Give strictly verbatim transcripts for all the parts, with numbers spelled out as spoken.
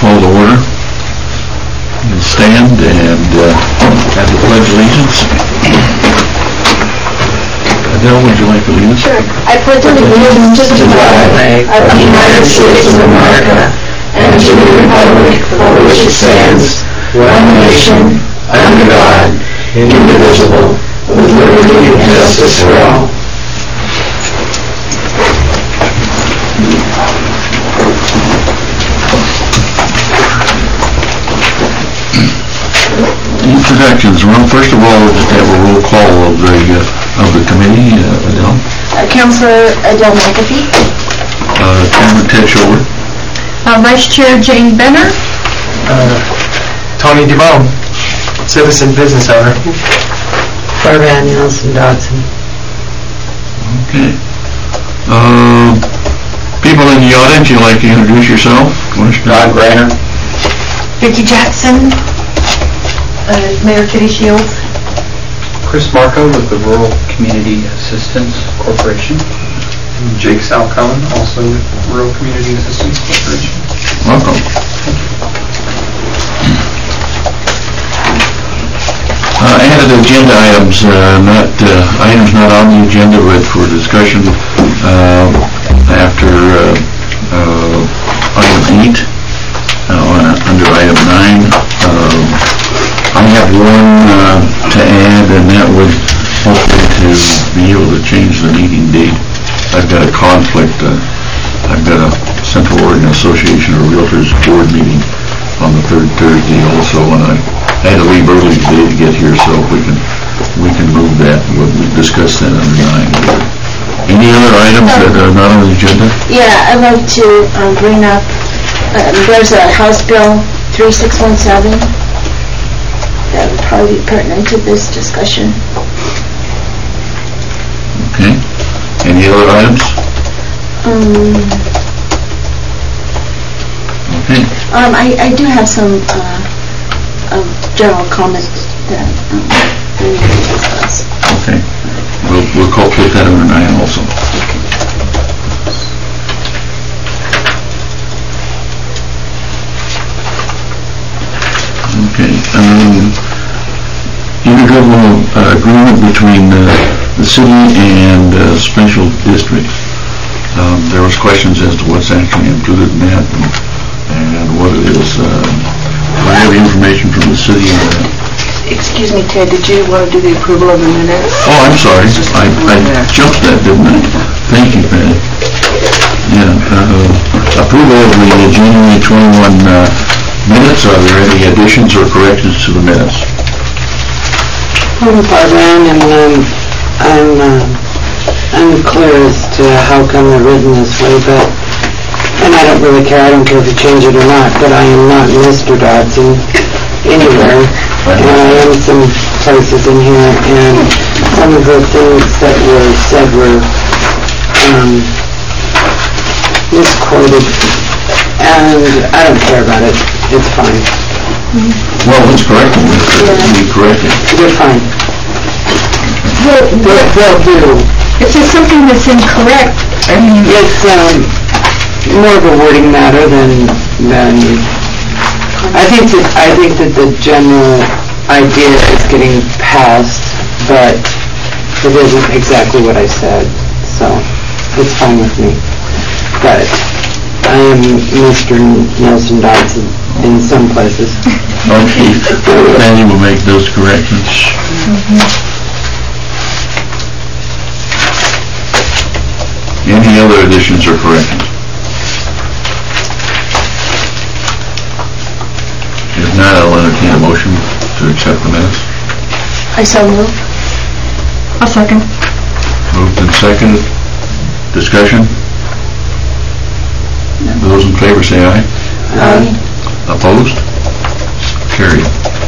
call to order. You'll stand and uh, have the pledge of allegiance. Adele, would you like to lead us? Sure. I pledge allegiance to the flag of the United States of America and to the republic for which it stands, one nation, under God, indivisible, with liberty and justice for all. Introductions. Well, first of all, we'll just have a roll call of the uh, of the committee. Uh, Adele. Uh, Councilor Adele McAfee. Uh, Chairman Ted Schober. Uh, Vice Chair Jane Benner. Uh, Tony DeVone, citizen business owner. Barbara Nielsen Dodson. Okay. Uh, people in the audience, you'd like to introduce yourself? Don Grainer. Vicki Jackson. Uh, Mayor Kitty Shields. Chris Marco with the Rural Community Assistance Corporation. Jake Salcone, also with Rural Community Assistance Corporation. Welcome. Uh, added agenda items, uh, not uh, items not on the agenda, but for discussion uh, after uh, uh, item eight, uh, under item nine. Uh, I have one uh, to add, and that would hopefully to be able to change the meeting date. I've got a conflict. Uh, I've got a Central Oregon Association of Realtors board meeting on the third Thursday also, and I had to leave early today to get here, so if we can we can move that. We'll discuss that under nine. Any other items that are not on the agenda? Yeah, I'd like to um, bring up, uh, there's a House Bill three six one seven that would probably be pertinent to this discussion. Okay. Any other items? Um, Okay. um, I, I do have some uh, um, general comments that um, we need to discuss. Okay. We'll, we'll call put that under nine also. Okay. Um, intergovernmental uh, agreement between uh, the city and uh, special districts. Um, there was questions as to what's actually included in that and, and what it is. Uh, I have information from the city on that. Excuse me, Ted, did you want to do the approval of the minutes? Oh, I'm sorry. I, I jumped that, didn't I? Thank you, Patty. Yeah. Uh, approval of the January twenty-one uh, minutes. Are there any additions or corrections to the minutes? I'm Barbara, and um, I'm uh, unclear as to how come they're written this way, but, and I don't really care, I don't care if you change it or not, but I am not Mister Dodson anywhere, and I am some places in here, and some of the things that were said were um, misquoted, and I don't care about it, it's fine. Well, it's correct. We corrected. They're fine. Well, They'll, they'll do. if there's something that's incorrect, I mean, it's um, more of a wording matter than than. I think that I think that the general idea is getting passed, but it isn't exactly what I said, so it's fine with me. But I am Mister Nelson Dodson in some places. Okay. Patty will make those corrections. Mm-hmm. Any other additions or corrections? If not, I'll entertain a motion to accept the minutes. I so move. A second. Moved and seconded. Discussion? Those in favor say aye. Aye. Opposed? Carried.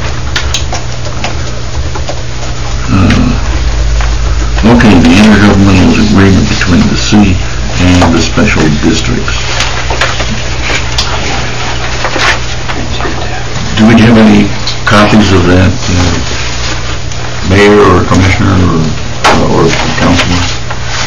Uh, Okay, the intergovernmental agreement between the city and the special districts. Do we have any copies of that, uh, mayor or commissioner or, or councilman?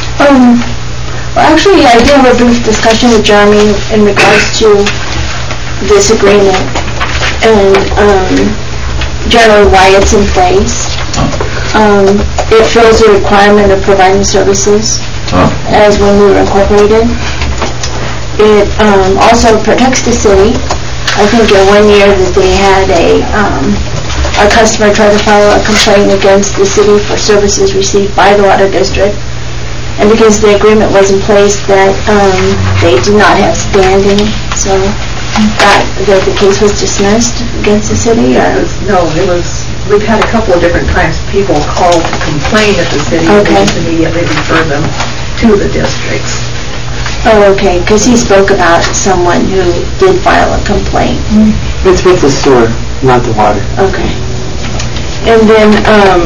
Um, well, actually, I did have a brief discussion with Jeremy in regards to this agreement and um, generally why it's in place. Um, it fills the requirement of providing services Oh. as when we were incorporated. It um, also protects the city. I think in one year that they had a um, a customer try to file a complaint against the city for services received by the water district, and because the agreement was in place, that um, they did not have standing, so that, that the case was dismissed against the city. Or? It was, no, it was, we've had a couple of different times people call to complain at the city, and Okay. we just immediately refer them to the districts. Oh, okay, because he spoke about someone who did file a complaint. It's with the sewer, not the water. Okay. And then, um,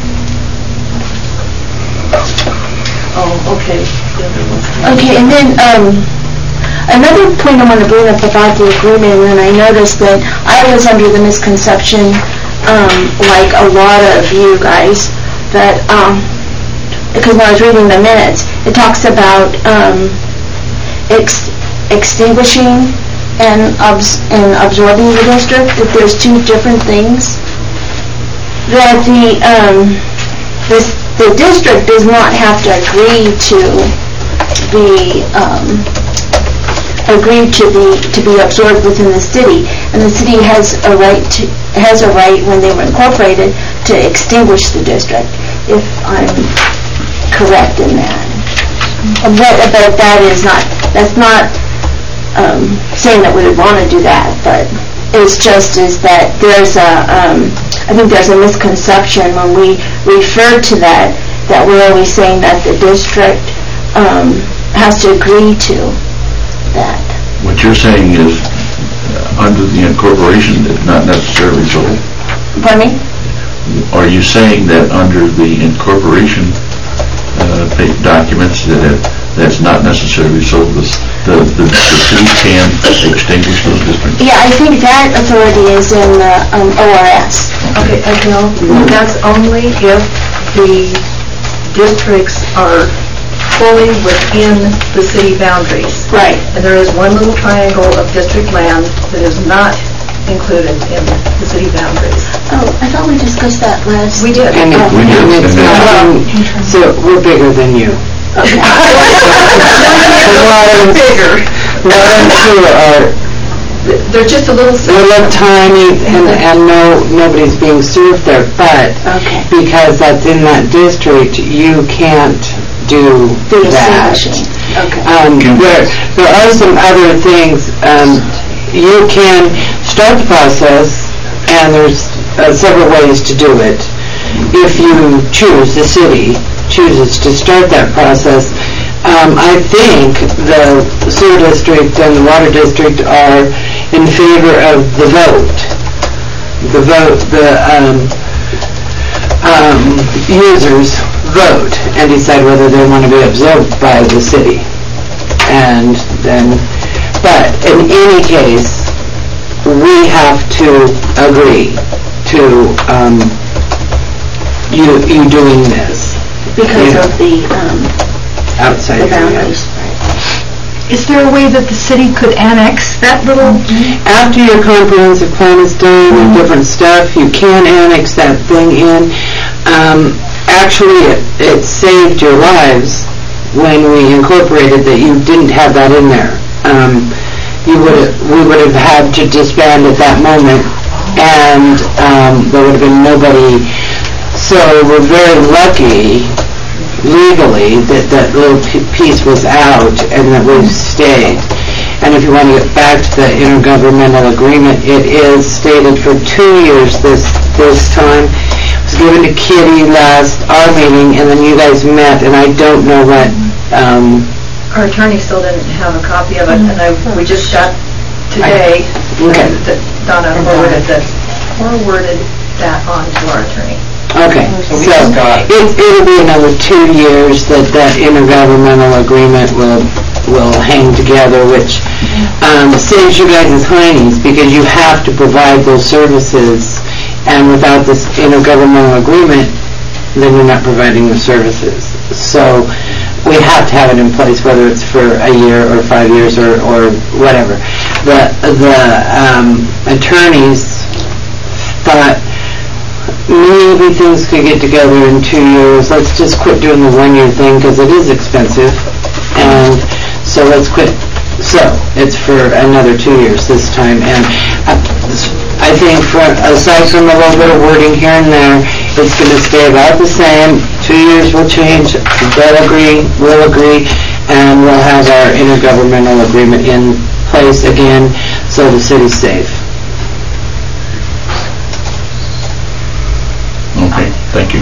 Oh, okay. okay, and then, um, another point I want to bring up about the agreement, and I noticed that I was under the misconception, um, like a lot of you guys, that, um, because when I was reading the minutes, it talks about, um, ex- extinguishing and abs- and absorbing the district, that there's two different things. That the, um, this, the district does not have to agree to be, um, agree to be, to be absorbed within the city, and the city has a right to, has a right when they were incorporated to extinguish the district, if I'm correct in that. But, but that is not, that's not, um, saying that we would want to do that, but it's just is that there's a, um, I think there's a misconception when we refer to that, that we're always saying that the district um, has to agree to that. What you're saying is, uh, under the incorporation, it's not necessarily so. Pardon me? Are you saying that under the incorporation uh, pa- documents, that it, that's not necessarily so? The, the, the, the city can extinguish those districts? Yeah, I think that authority is in the um, O R S. Okay, I know, that's only if the districts are fully within the city boundaries. Right. And there is one little triangle of district land that is not included in the city boundaries. Oh, I thought we discussed that last. We did. And it- We do, and it's and not, so we're bigger than you. Okay. Bigger. Water and sewer are, They're just a little... they look tiny and, and no, nobody's being served there, but Okay. because that's in that district, you can't do The that. extinguishing. Okay. Um, there, there are some other things, um, you can start the process, and there's uh, several ways to do it. If you choose, the city chooses to start that process, um, I think the sewer district and the water district are in favor of the vote. The vote, the, um, um, users vote and decide whether they want to be absorbed by the city. And then, but in any case, we have to agree to, um, you, you doing this. Because Yeah. of the, um, Outside the area. boundaries. Is there a way that the city could annex that little... After your comprehensive plan is done and different stuff, you can annex that thing in. Um, actually, it, it saved your lives when we incorporated that you didn't have that in there. Um, you would we would have had to disband at that moment, and um, there would have been nobody. So we're very lucky legally that that little p- piece was out and that we've stayed. And if you want to get back to the intergovernmental agreement, it is stated for two years this this time. It was given to Kitty last, our meeting, and then you guys met, and I don't know what, um... Our attorney still didn't have a copy of it, and I, we just got today Okay. that Donna forwarded that, forwarded that on to our attorney. Okay, So we so just got- it, it'll be another two years that that intergovernmental agreement will, will hang together, which um, saves you guys' heinies, because you have to provide those services, and without this intergovernmental agreement, then you're not providing the services. So we have to have it in place, whether it's for a year or five years or, or whatever. The, the um, attorneys thought maybe things could get together in two years. Let's just quit doing the one-year thing because it is expensive. And so let's quit. So it's for another two years this time. And I, I think for, aside from a little bit of wording here and there, it's going to stay about the same. Two years will change. They'll agree, we'll agree, and we'll have our intergovernmental agreement in place again so the city's safe. Okay, thank you.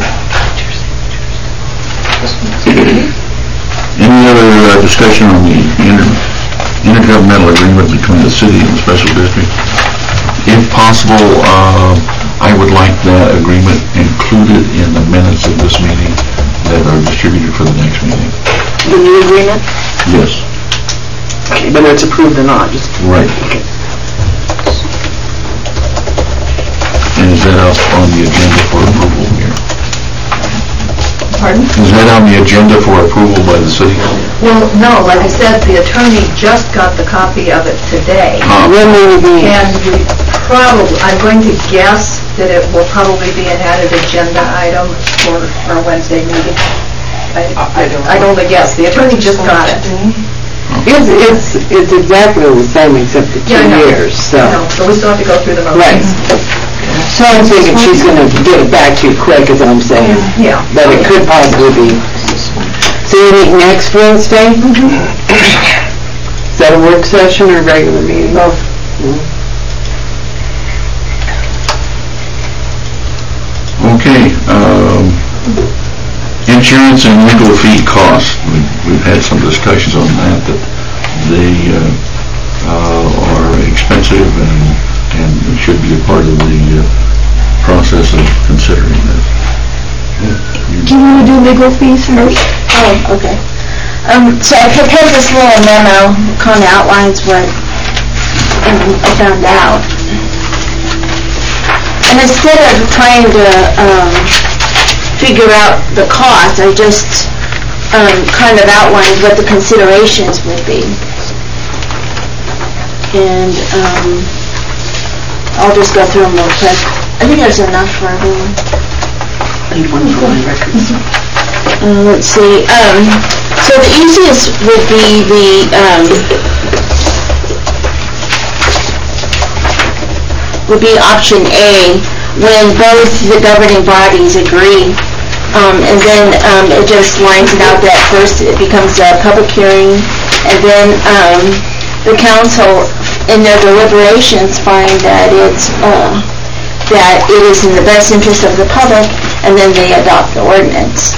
Any other uh, discussion on the inter intergovernmental agreement between the city and the special district? If possible, uh, I would like that agreement included in the minutes of this meeting that are distributed for the next meeting. The new agreement? Yes. Okay, whether it's approved or not, just... Right. Okay. And is that up on the agenda for approval here? Pardon? Is that on the agenda for approval by the city? Well, no, like I said, the attorney just got the copy of it today. Uh, When will it be? And we probably, I'm going to guess that it will probably be an added agenda item for our Wednesday meeting. I, I don't I'd only guess. The attorney just got it. It's, it's, it's exactly the same except the two Yeah, I know. years, so. No, so we still have to go through the Right. motions. So I'm thinking she's going to get it back to you quick, is what I'm saying. Yeah. But it could possibly be. So you meet next Wednesday? Is that a work session or a regular meeting? Both. Okay. Um, insurance and legal fee costs. We've, we've had some discussions on that, that they uh, uh, are expensive and, and should be a part of the uh, process of considering this. Do you want to do legal fees first? Oh, okay. Um, so I prepared this little memo, kind of outlines what um, I found out. And instead of trying to um, figure out the cost, I just um, kind of outlined what the considerations would be. And um, I'll just go through them real quick. I think there's enough for everyone. I need one for my records. Uh, let's see. Um, so the easiest would be the um, would be option A, when both the governing bodies agree, um, and then um, it just lines it out that first it becomes a public hearing, and then um, the council in their deliberations find that it's uh, that it is in the best interest of the public, and then they adopt the ordinance.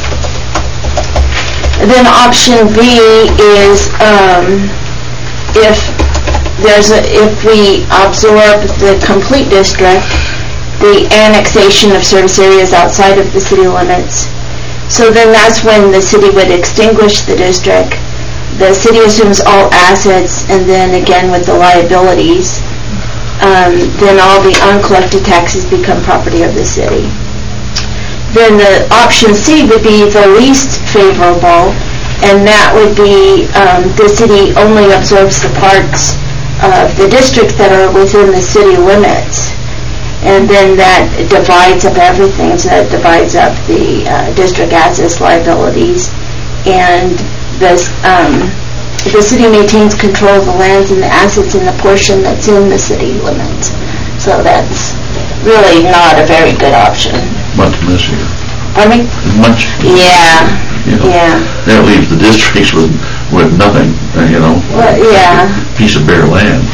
And then option B is um, if there's a, if we absorb the complete district, the annexation of service areas outside of the city limits. So then that's when the city would extinguish the district. The city assumes all assets, and then again with the liabilities, um, then all the uncollected taxes become property of the city. Then the option C would be the least favorable, and that would be um, the city only absorbs the parts of the district that are within the city limits, and then that divides up everything. So that divides up the uh, district assets, liabilities, and this, um, the city maintains control of the lands and the assets in the portion that's in the city limits. So that's really not a very good option. Much messier. Pardon me? Much. Yeah, You know, yeah. That leaves the districts with, with nothing, uh, you know. Well, yeah. Piece of bare land.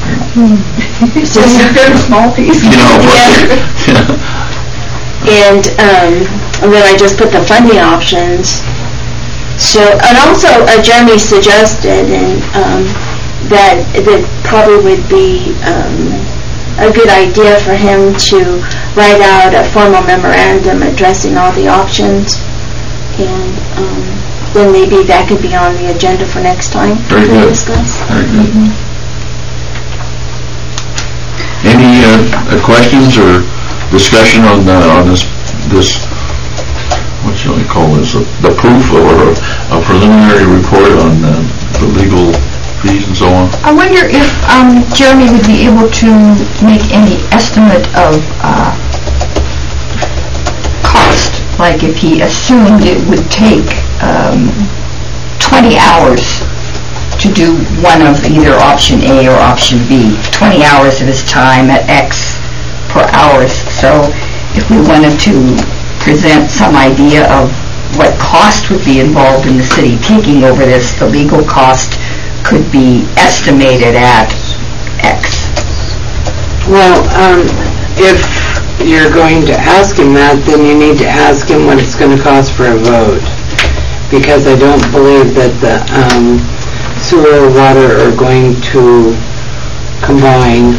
It's just a very small piece. You know. Yeah. And, um, and then I just put the funding options. So, and also uh, Jeremy suggested and um, that that probably would be um, a good idea for him to write out a formal memorandum addressing all the options, and um, then maybe that could be on the agenda for next time Very to good. discuss. Very good. Any uh, uh, questions or discussion on uh, on this this what shall we call this? Uh, the proof or a preliminary report on uh, the legal fees and so on. I wonder if um, Jeremy would be able to make any estimate of uh, cost, like if he assumed it would take um, twenty hours to do one of either option A or option B, twenty hours of his time at X per hour. So if we wanted to present some idea of what cost would be involved in the city taking over this, the legal cost could be estimated at X. Well, um, if you're going to ask him that, then you need to ask him what it's going to cost for a vote. Because I don't believe that the um, sewer and water are going to combine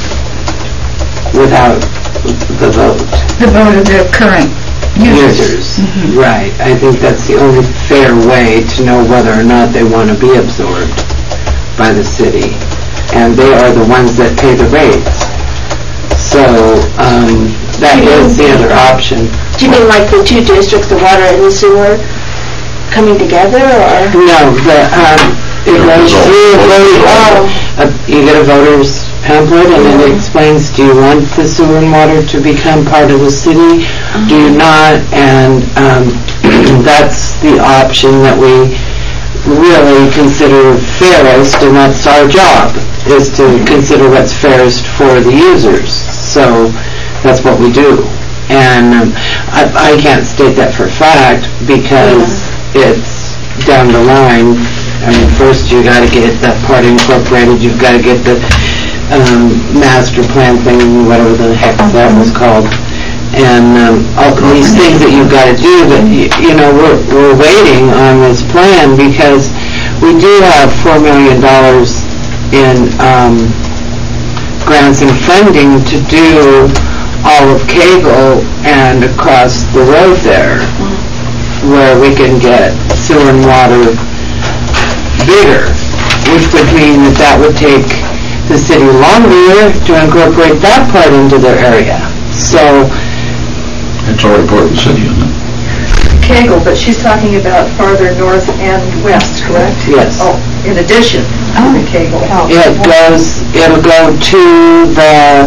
without the vote. The vote of the current users. Users, right. I think that's the only fair way to know whether or not they want to be absorbed by the city. And they are the ones that pay the rates. So, um, that is the other option. Do you mean like the two districts, the water and the sewer, coming together, or? No, the, um, it goes through a vote, uh, you get a voter's pamphlet and it explains, do you want the sewer and water to become part of the city? Do you not? And um, that's the option that we really consider fairest, and that's our job, is to consider what's fairest for the users. So that's what we do. And um, I, I can't state that for a fact because it's down the line. I mean, first you got to get that part incorporated. You've got to get the um, master plan thing, whatever the heck that was called, and um, all these things that you've got to do. But y- you know, we're we're waiting on this plan because we do have four million dollars in um, grants and funding to do all of Cagle and across the road there, where we can get sewer and water bigger, which would mean that that would take the city longer to incorporate that part into their area. So It's already part of the city, isn't it? Cagle, but she's talking about farther north and west, correct? Yes. Oh, in addition to the Cagle. it goes, it'll go to the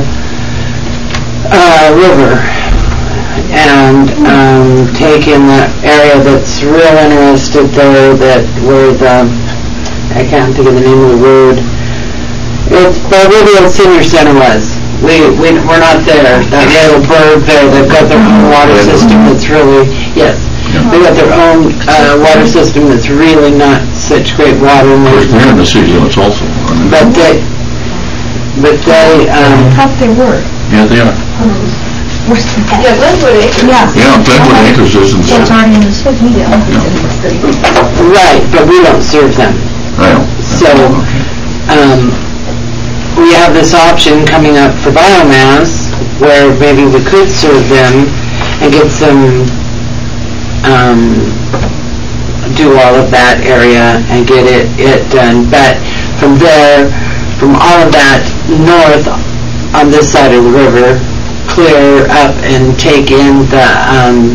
uh, river and um, take in the area that's real interested there, that where the, I can't think of the name of the road. It's where the senior center was. We, we, we're not there. That little bird there, they've got their own water system that's really, yes, they've got their own uh, water system that's really not such great water. And Of course, they're in the city limits also. aren't they? But they, but they, um, I thought they were. Yeah, they are. Yeah, Glenwood Acres. Yeah. Yeah, Glenwood Acres is in the It's city. already in the city, yeah. right, but we don't serve them. I know. So, um, we have this option coming up for biomass where maybe we could serve them and get some, um, do all of that area and get it, it done. But from there, from all of that north on this side of the river, clear up and take in the um,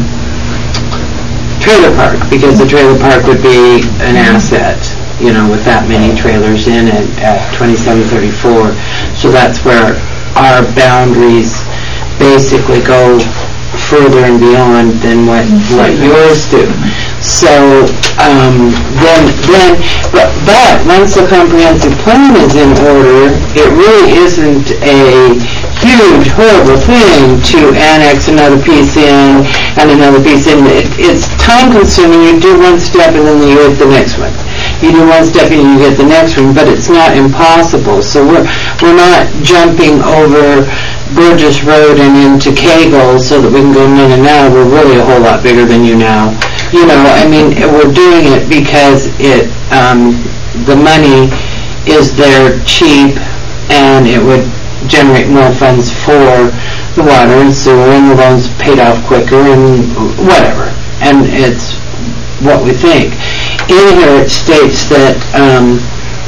trailer park, because the trailer park would be an asset, you know, with that many trailers in it at twenty-seven thirty-four. So that's where our boundaries basically go further and beyond than what, what yours do. So um, then, then, but, but once the comprehensive plan is in order, it really isn't a huge, horrible thing to annex another piece in and another piece in. It, it's time-consuming. You do one step and then you get the next one. You do one step and you get the next one, but it's not impossible. So we're we're not jumping over Burgess Road and into Cagle so that we can go in and out. We're really a whole lot bigger than you now. You know, I mean, we're doing it because it um, the money is there cheap, and it would generate more funds for the water and sewer, and the loans paid off quicker, and whatever. And it's what we think. In here it states that um,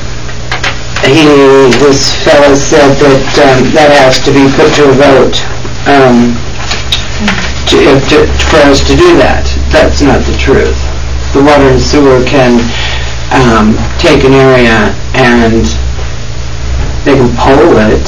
he, this fellow said that um, that has to be put to a vote um, to, to, for us to do that. That's not the truth. the water and sewer can um, take an area and they can poll it,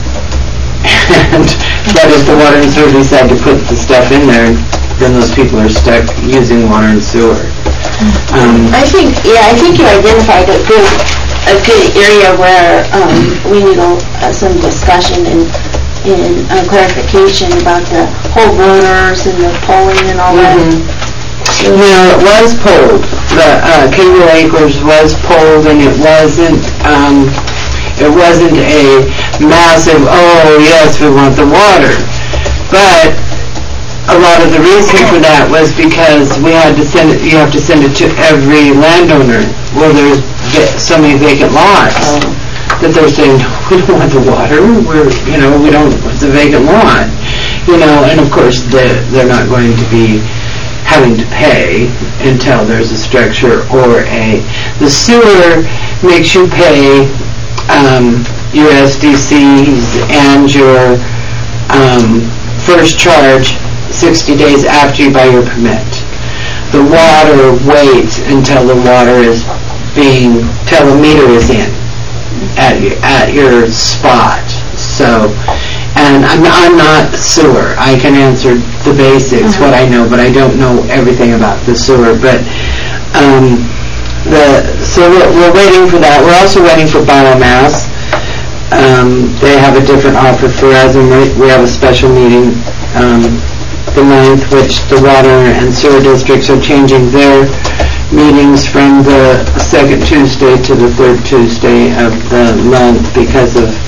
and but if the water and sewer decide to put the stuff in there, then those people are stuck using water and sewer. Um, I think, yeah, I think you identified a good, a good area where um, we need a, uh, some discussion and, and uh, clarification about the whole voters and the polling and all that. You know, it was polled. The uh, Cable Acres was polled, and it wasn't. Um, it wasn't a massive. Oh yes, we want the water. But a lot of the reason for that was because we had to send it. You have to send it to every landowner. Well, there's so many vacant lots that they're saying we don't want the water. We're, you know, we don't. It's a vacant lot. You know, and of course they're, they're not going to be having to pay until there's a structure or a... The sewer makes you pay um, your S D Cs and your um, first charge sixty days after you buy your permit. The water waits until the water is being... till the meter is in at your, at your spot. So... And I'm, I'm not sewer. I can answer the basics, what I know, but I don't know everything about the sewer. But um, the so we're, we're waiting for that. We're also waiting for biomass. Um, they have a different offer for us, and we, we have a special meeting um, the ninth, which the water and sewer districts are changing their meetings from the second Tuesday to the third Tuesday of the month because of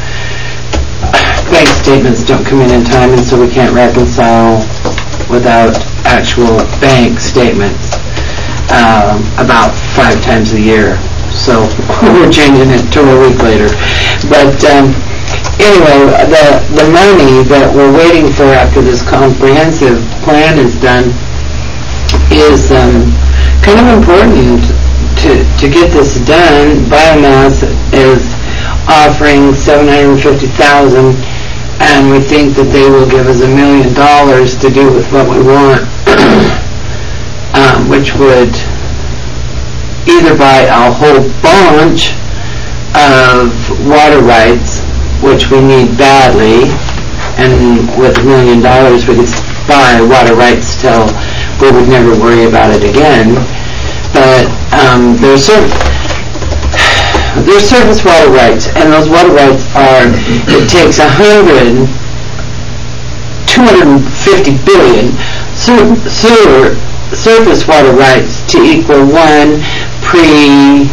bank statements don't come in in time, and so we can't reconcile without actual bank statements um, about five times a year. So we're changing it to a week later. But um, anyway, the the money that we're waiting for after this comprehensive plan is done is um, kind of important to to get this done. Biomass is offering seven hundred fifty thousand dollars, and we think that they will give us a million dollars to do with what we want, um, which would either buy a whole bunch of water rights, which we need badly, and with a million dollars we could buy water rights till we would never worry about it again. But um, there's certain There's surface water rights, and those water rights are, it takes a hundred, two hundred fifty billion sur- sewer, surface water rights to equal one pre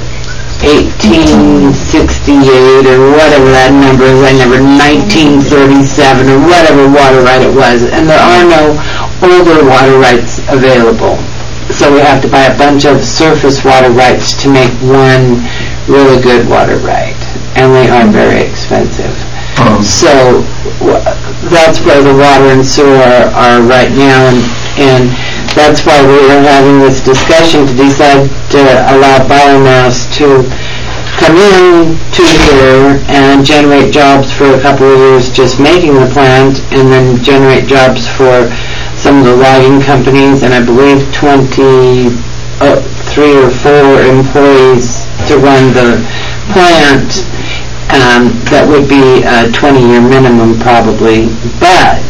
eighteen sixty-eight or whatever that number is, I never, nineteen thirty-seven or whatever water right it was, and there are no older water rights available. So we have to buy a bunch of surface water rights to make one really good water right, and they are very expensive. Um. So w- that's where the water and sewer are, are right now, and, and that's why we are having this discussion to decide to allow biomass to come in to here and generate jobs for a couple of years just making the plant, and then generate jobs for some of the logging companies, and I believe twenty, uh, three or four employees to run the plant. Um, that would be a twenty-year minimum probably, but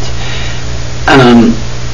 um,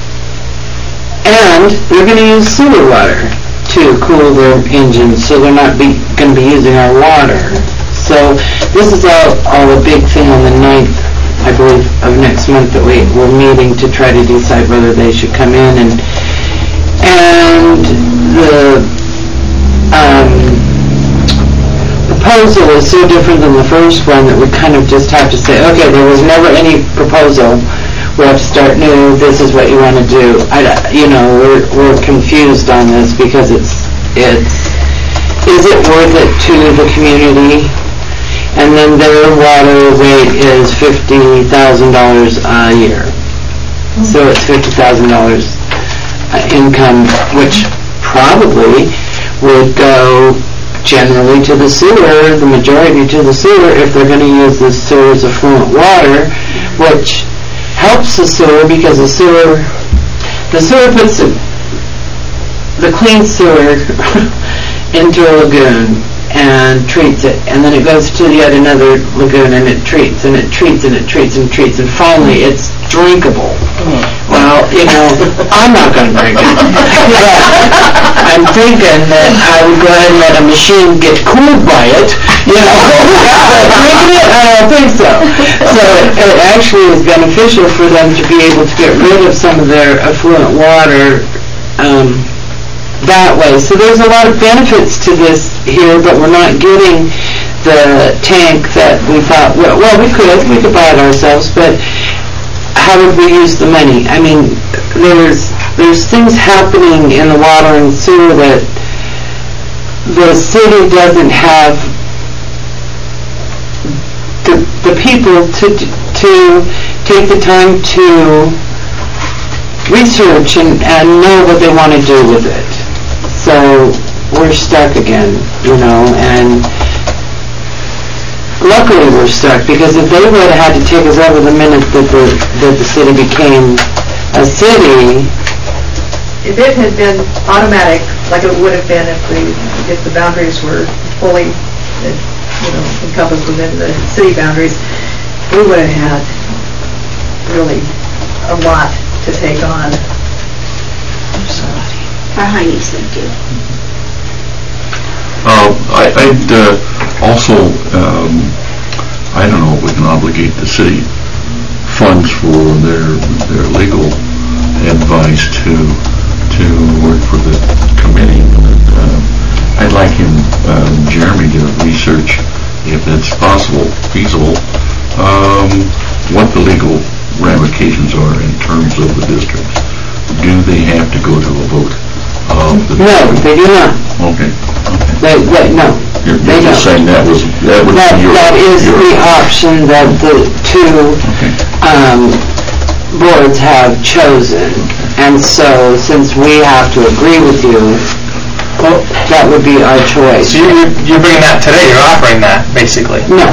and they're going to use sewer water to cool their engines, so they're not be, going to be using our water. So this is all, all a big thing on the ninth, I believe, of next month that we, we're meeting to try to decide whether they should come in, and and the um, proposal is so different than the first one that we kind of just have to say, okay, there was never any proposal. We have to start new. This is what you want to do. I, you know, we're we're confused on this because it's it's is it worth it to the community? And then their water rate is fifty thousand dollars a year. So it's fifty thousand dollars income, which probably would go generally to the sewer, the majority to the sewer, if they're going to use the sewer as affluent water, which helps the sewer because the sewer, the sewer puts the, the clean sewer into a lagoon and treats it, and then it goes to yet another lagoon and it treats and it treats and it treats and treats, and finally it's drinkable. Well, you know, I'm not going to drink it. But I'm thinking that I would go ahead and let a machine get cooled by it, you know. But drinking it, I don't think so. So it, it actually is beneficial for them to be able to get rid of some of their effluent water um, that way. So there's a lot of benefits to this here, but we're not getting the tank that we thought, well, well we could, we could buy it ourselves, but how would we use the money? I mean, there's there's things happening in the water and sewer that the city doesn't have the, the people to to take the time to research and, and know what they want to do with it. So we're stuck again, you know, and luckily we're stuck, because if they would have had to take us over the minute that the, that the city became a city. If it had been automatic, like it would have been if the, if the boundaries were fully, you know, encompassed within the city boundaries, we would have had really a lot to take on. Our Heine's, thank you. Uh, I, I'd uh, also, um, I don't know if we can obligate the city funds for their their legal advice to to work for the committee. But, uh, I'd like him, uh, Jeremy, to research, if it's possible, feasible, um, what the legal ramifications are in terms of the districts. Do they have to go to a vote? Uh, the No, they do not. Okay. Okay. They, they, no. You're, they you're just don't. saying that was that was That, your, that is your, the option that the two okay. um, boards have chosen. And so, since we have to agree with you, well, that would be our choice. So you're, you're bringing that today, you're offering that, basically. No.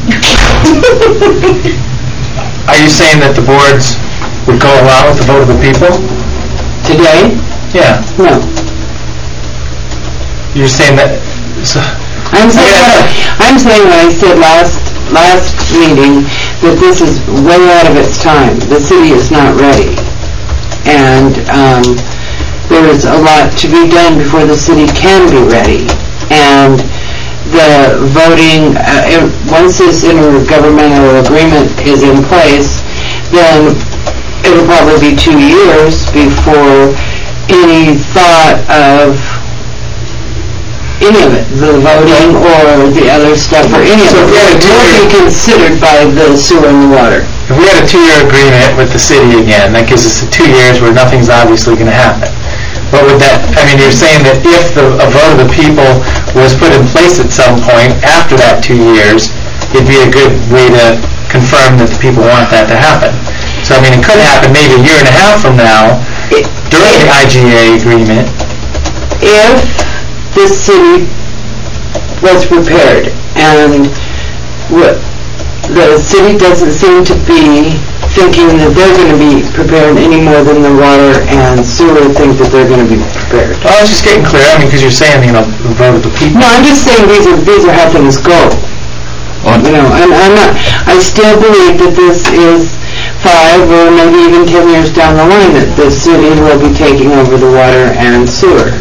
Are you saying that the boards would go along with the vote of the people? Today? Yeah. No. You're saying that... So, I'm saying, what I, I'm saying what I said last last meeting, that this is way out of its time. The city is not ready. And um, there is a lot to be done before the city can be ready. And the voting, uh, once this intergovernmental agreement is in place, then it'll probably be two years before any thought of any of it, the voting or the other stuff or any of So if we had it, a will be two-year- considered by the sewer and the water. if we had a two-year agreement with the city again, that gives us two years where nothing's obviously going to happen. What would that, I mean, you're saying that if the, a vote of the people was put in place at some point after that two years, it'd be a good way to confirm that the people want that to happen. So, I mean, it could happen maybe a year and a half from now, during the I G A agreement. If the city was prepared, and what, the city doesn't seem to be thinking that they're going to be prepared any more than the water and sewer think that they're going to be prepared. Oh, I was just getting clear, I mean, because you're saying, you know, the vote of the people. No, I'm just saying these are these are how things go. On, You know, and I'm not, I still believe that this is five or maybe even ten years down the line that the city will be taking over the water and sewer.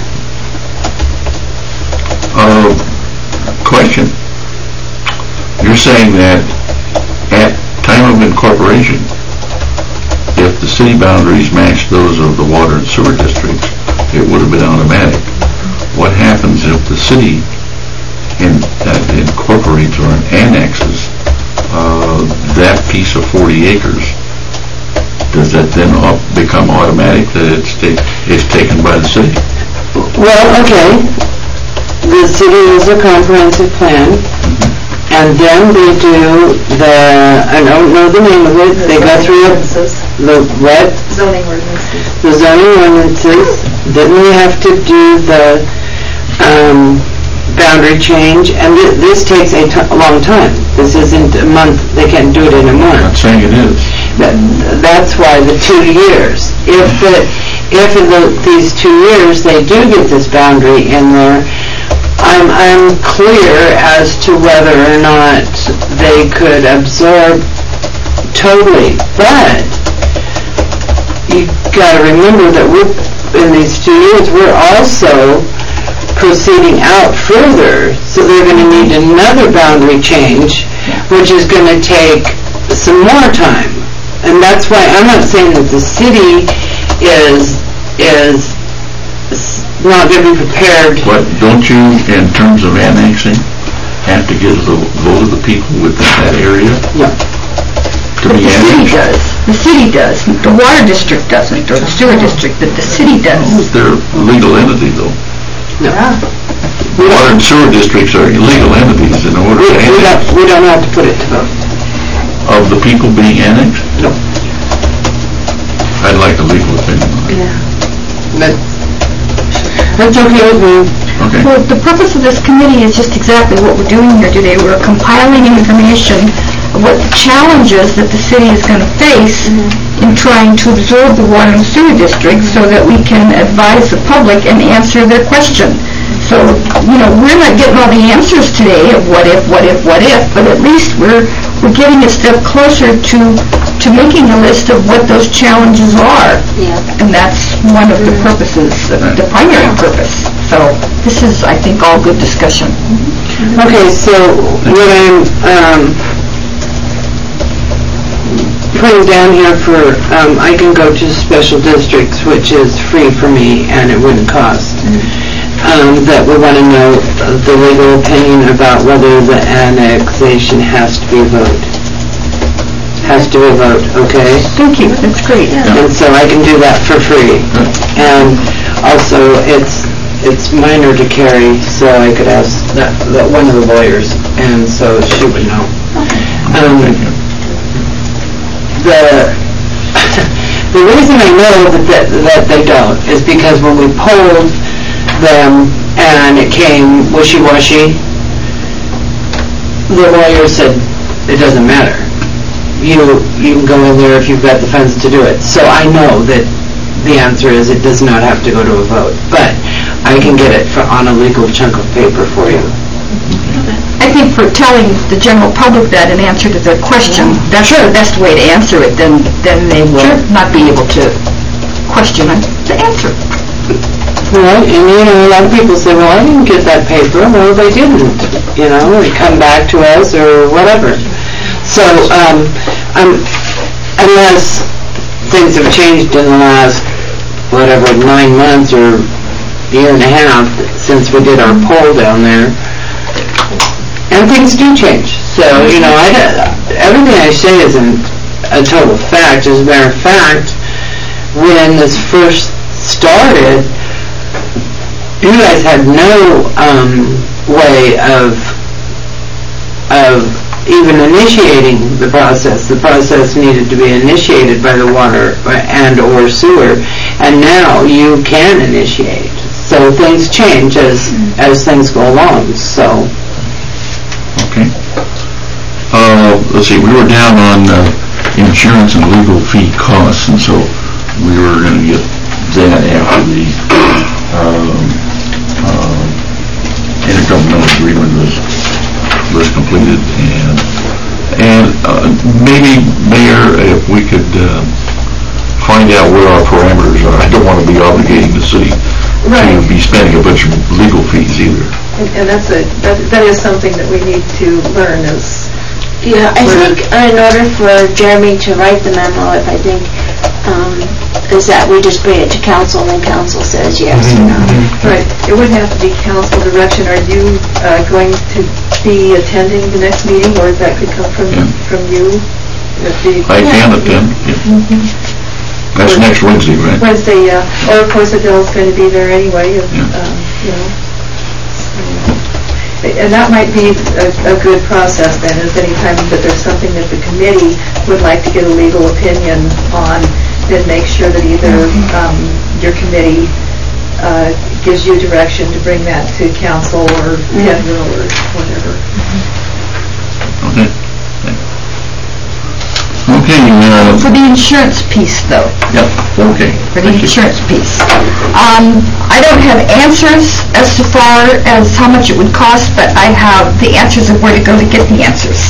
Uh, question. You're saying that at time of incorporation, if the city boundaries matched those of the water and sewer districts, it would have been automatic. What happens if the city in, uh, incorporates or annexes uh, that piece of forty acres? Does that then au- become automatic that it's, ta- it's taken by the city? Well, okay, the city has a comprehensive plan, and then they do the, I don't know the name of it, they go through Ordinances, the, what? zoning ordinances. The zoning ordinances, then we have to do the um, boundary change, and thi- this takes a t- a long time. This isn't a month, they can't do it in a I'm month. not saying it is. That, that's why the two years. If the, if in the, these two years they do get this boundary in there, I'm unclear as to whether or not they could absorb totally. But you gotta remember that we're, in these two years, we're also proceeding out further, so they're gonna need another boundary change, which is gonna take some more time. And that's why I'm not saying that the city is is not going to be prepared. But don't you, in terms of annexing, have to get the vote of the people within that area? Yeah. To be The city annexed? does. The city does. The water district doesn't, or the sewer district, but the city does. They're a legal entity, though. No. Water and sewer districts are legal entities in order We, to we, don't, annex. we don't have to put it to vote. Of the people being annexed? No. I'd like a legal opinion on it. But that's okay with me. Okay. Well, the purpose of this committee is just exactly what we're doing here today. We're compiling information of what the challenges that the city is going to face in trying to absorb the water and sewer district so that we can advise the public and answer their question. So, you know, we're not getting all the answers today of what if, what if, what if, but at least we're we're getting a step closer to to making a list of what those challenges are. Yeah. And that's one of the purposes, the primary purpose. So this is, I think, all good discussion. Okay, so what I'm um, putting down here for, um, I can go to special districts, which is free for me and it wouldn't cost. Um, that we want to know the legal opinion about whether the annexation has to be a vote. Has to be a vote, okay? Thank you, that's great. And so I can do that for free. And also, it's it's minor to carry, so I could ask that, that one of the lawyers, and so she would know. Um, the the reason I know that, that that they don't is because when we polled them and it came wishy-washy, the lawyer said it doesn't matter. You you can go in there if you've got the funds to do it. So I know that the answer is it does not have to go to a vote, but I can get it for, on a legal chunk of paper for you. I think for telling the general public that in answer to their question, that's the best way to answer it, then then they will not be able to question the answer. Well, and you know, a lot of people say, well, I didn't get that paper. Well, they didn't. You know, they come back to us or whatever. So, um, um, unless things have changed in the last, whatever, nine months or year and a half since we did our poll down there, and things do change. So, you know, I, everything I say isn't a total fact. As a matter of fact, when this first started, you guys had no um, way of of even initiating the process. The process needed to be initiated by the water and or sewer, and now you can initiate. So things change as as things go along. So. Okay. Uh, let's see, we were down on uh, insurance and legal fee costs, and so we were going to get that after the um, um, intergovernmental agreement was was completed, and and uh, maybe, Mayor, if we could uh, find out where our parameters are. I don't want to be obligating the city Right. to be spending a bunch of legal fees either. And, and that's a, that, that is something that we need to learn is, Yeah, I think uh, in order for Jeremy to write the memo, if I think, um, is that we just bring it to council and then council says yes or no. right, it would have to be council direction. Are you uh, going to be attending the next meeting, or that could come from, Yeah. from you? If the- I can attend, yeah. That's next Wednesday, right? Wednesday, yeah. Or of course Adele's going to be there anyway, if, Yeah. um, you know. So, and that might be a, a good process then, is any time that there's something that the committee would like to get a legal opinion on, then make sure that either um, your committee uh, gives you direction to bring that to council or Kendra or whatever. Okay. Okay, uh, For the insurance piece, though, yep, okay. for the Thank you. insurance piece. Um, I don't have answers as to far as how much it would cost, but I have the answers of where to go to get the answers.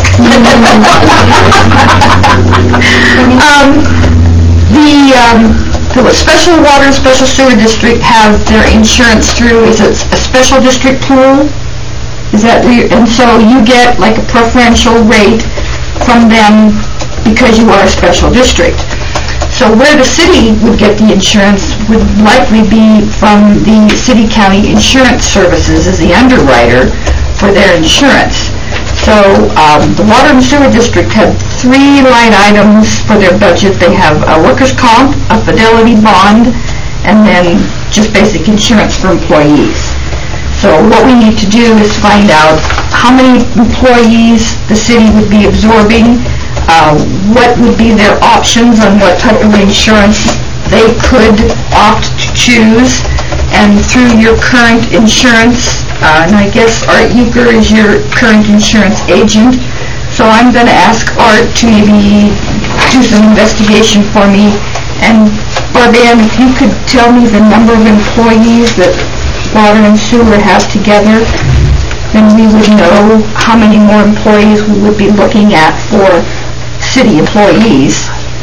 Um, The, um, the special water and special sewer district have their insurance through, is it a special district pool? Is that, the- and so you get like a preferential rate from them because you are a special district. So where the city would get the insurance would likely be from the city-county insurance services as the underwriter for their insurance. So um, the water and sewer district had three line items for their budget. They have a workers' comp, a fidelity bond, and then just basic insurance for employees. So what we need to do is find out how many employees the city would be absorbing, uh, what would be their options on what type of insurance they could opt to choose, and through your current insurance, uh, and I guess Art Euchre is your current insurance agent, so I'm going to ask Art to maybe do some investigation for me. And Barban, if you could tell me the number of employees that water and sewer have together, then we would know how many more employees we would be looking at for city employees.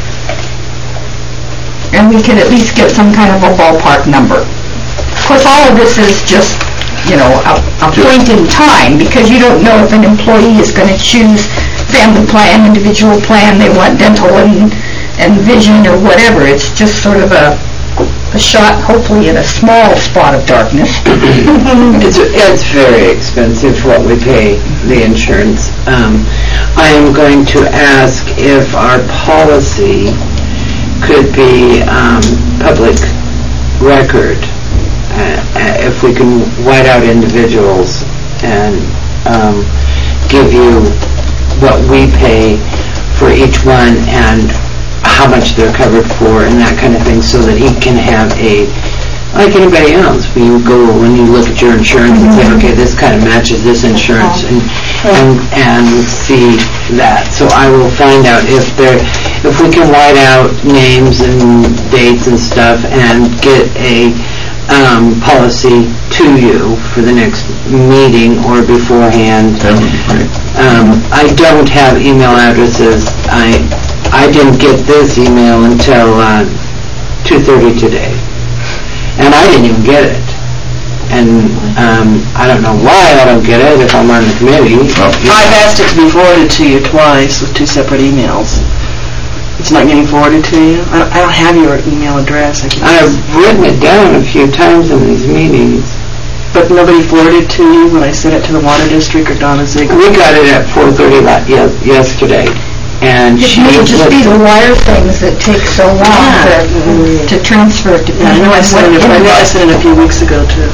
And we could at least get some kind of a ballpark number. Of course, all of this is just, you know, a, a point in time, because you don't know if an employee is going to choose family plan, individual plan, they want dental and, and vision or whatever. It's just sort of a, a shot, hopefully, in a small spot of darkness. It's, it's very expensive what we pay the insurance. Um, I am going to ask if our policy could be um, public record, uh, if we can white out individuals and um, give you what we pay for each one and how much they're covered for and that kind of thing, so that he can have a, like anybody else, when you go, when you look at your insurance and say, okay, this kind of matches this insurance, and and and see that. So I will find out if there, if we can white out names and dates and stuff and get a um, policy to you for the next meeting or beforehand. That would be great. Um, I don't have email addresses. I I didn't get this email until uh, two thirty today, and I didn't even get it. And um, I don't know why I don't get it if I'm on the committee. I've asked it to be forwarded to you twice with two separate emails. It's not getting forwarded to you? I don't, I don't have your email address. I I've written it down a few times in these meetings. But nobody forwarded to you when I sent it to the Water District or Donna Ziegler? We got it at four thirty yesterday. And It she may just be the wire things that take so long to, to transfer, I depending know on I sent it, I know I what. sent it a few weeks ago too.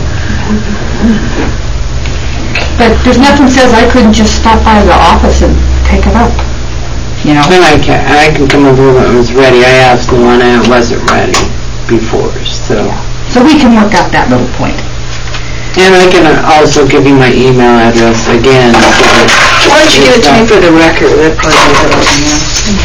But there's nothing says I couldn't just stop by the office and pick it up, you know? Then I can, I can come over when it was ready. I asked Luana, it wasn't ready before, so. So we can work out that little point. And I can also give you my email address again. So Why don't you give it to me for the record? That'd probably be a good idea.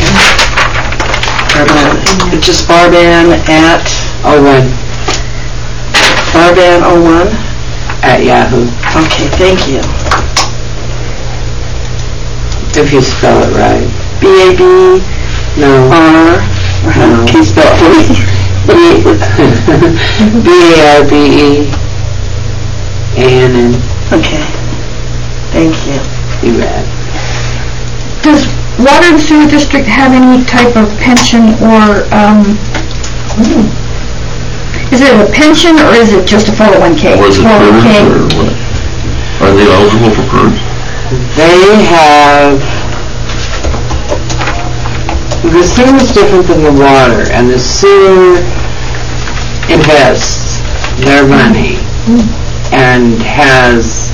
Barban, it's just Barban at, Oh, one Barban oh one? at Yahoo, Okay, thank you. if you spell it right. B A B No. R, or how, No. can you spell it for me? B A R B E A N N. Okay, thank you. You bet. Does Water and Sewer District have any type of pension or, um, is it a pension or is it just a four oh one K? Or is it four oh one K. PERS or what? Are they eligible for PERS? They have, the sewer is different than the water, and the sewer invests their money and has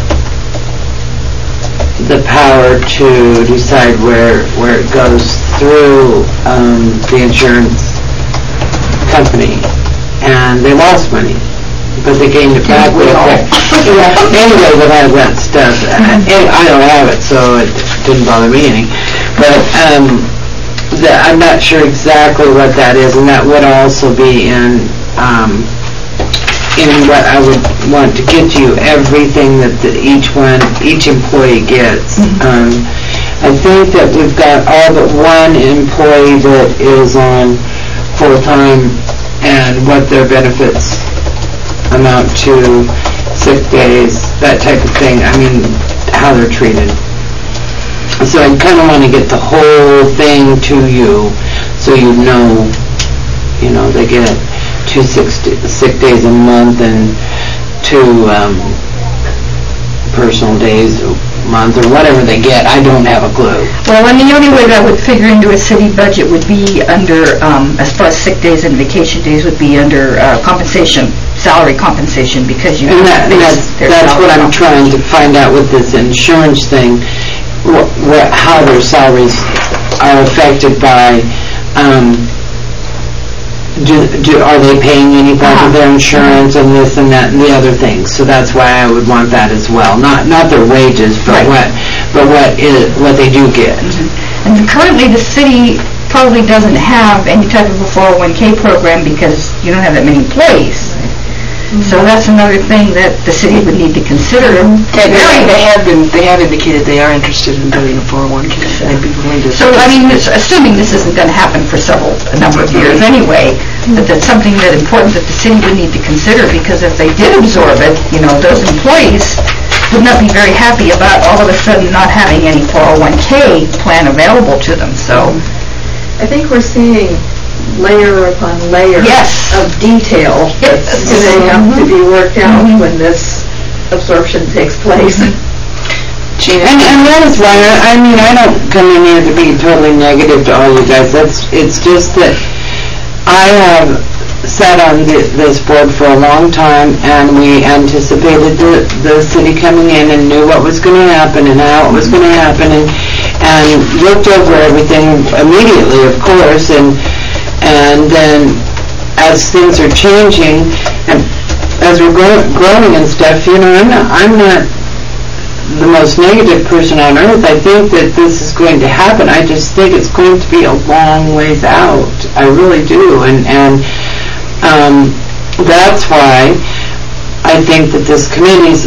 the power to decide where where it goes through um, the insurance company. And they lost money, but they gained it back with it. Anyway, that has that stuff. And I don't have it, so it didn't bother me any. But um, the, I'm not sure exactly what that is, and that would also be in, um, in what I would want to get to you, everything that the, each one, each employee gets. Um, I think that we've got all but one employee that is on full-time and what their benefits amount to, sick days, that type of thing. I mean, how they're treated. So I kind of want to get the whole thing to you, so you know, you know, they get two sick, sick days a month and two um, personal days a month, or whatever they get. I don't have a clue. Well, and the only way that would figure into a city budget would be under, um, as far as sick days and vacation days, would be under uh, compensation, salary compensation, because you... And that, that's, that's what I'm trying to find out with this insurance thing, what, what, how their salaries are affected by, um, do, do, are they paying any part of their insurance and this and that and the other things? So that's why I would want that as well. Not not their wages, but Right. what but what is what they do get. And currently, the city probably doesn't have any type of a four oh one K program because you don't have that many employees. So that's another thing that the city would need to consider. They they have been, they have indicated they are interested in doing a four oh one K. They'd be willing to. So, I mean, this- assuming this isn't going to happen for several, a number of years anyway, that that's something that important that the city would need to consider, because if they did absorb it, you know, those employees would not be very happy about all of a sudden not having any four oh one K plan available to them, so. I think we're seeing layer upon layer Yes. of detail that's Yes. going to have to be worked out when this absorption takes place. And, and that is why, I, I mean, I don't come in here to be totally negative to all you guys. That's, it's just that I have sat on thi- this board for a long time, and we anticipated the, the city coming in and knew what was going to happen and how it was going to happen, and, and looked over everything immediately, of course, and and then as things are changing and as we're grow- growing and stuff, you know, I'm not, I'm not the most negative person on earth. I think that this is going to happen. I just think it's going to be a long ways out. I really do. And, and um, that's why I think that this committee's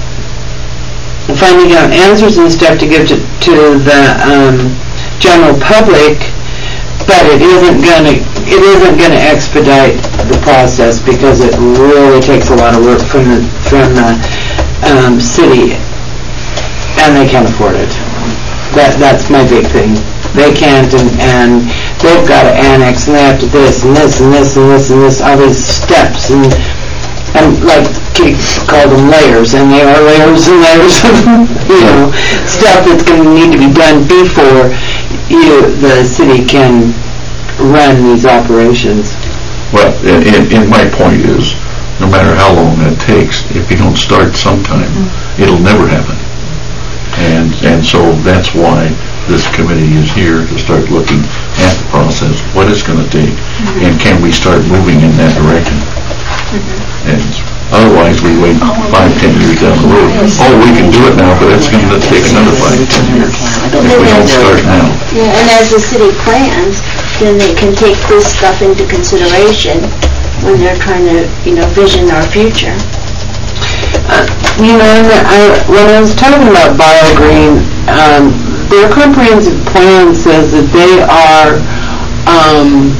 finding out answers and stuff to give to, to the um, general public, but it isn't gonna it isn't gonna expedite the process, because it really takes a lot of work from the from the um, city, and they can't afford it. That that's my big thing. They can't, and, and they've got to annex, and they have to this and this and this and this and this, all these steps, and and like Kate called them layers, and they are layers and layers of, you know, stuff that's going to need to be done before you, the city, can run these operations. Well, and, and- and my point is, no matter how long that takes, if you don't start sometime, it'll never happen. And, and so that's why this committee is here, to start looking at the process, what it's going to take, and can we start moving in that direction? And otherwise, we wait five, ten years down the road. Oh, we can do it now, but it's going to take another five, ten years if we don't start now. Yeah, and as the city plans, then they can take this stuff into consideration when they're trying to, you know, vision our future. Uh, you know, and I, when I was talking about BioGreen, um, their comprehensive plan says that they are, um,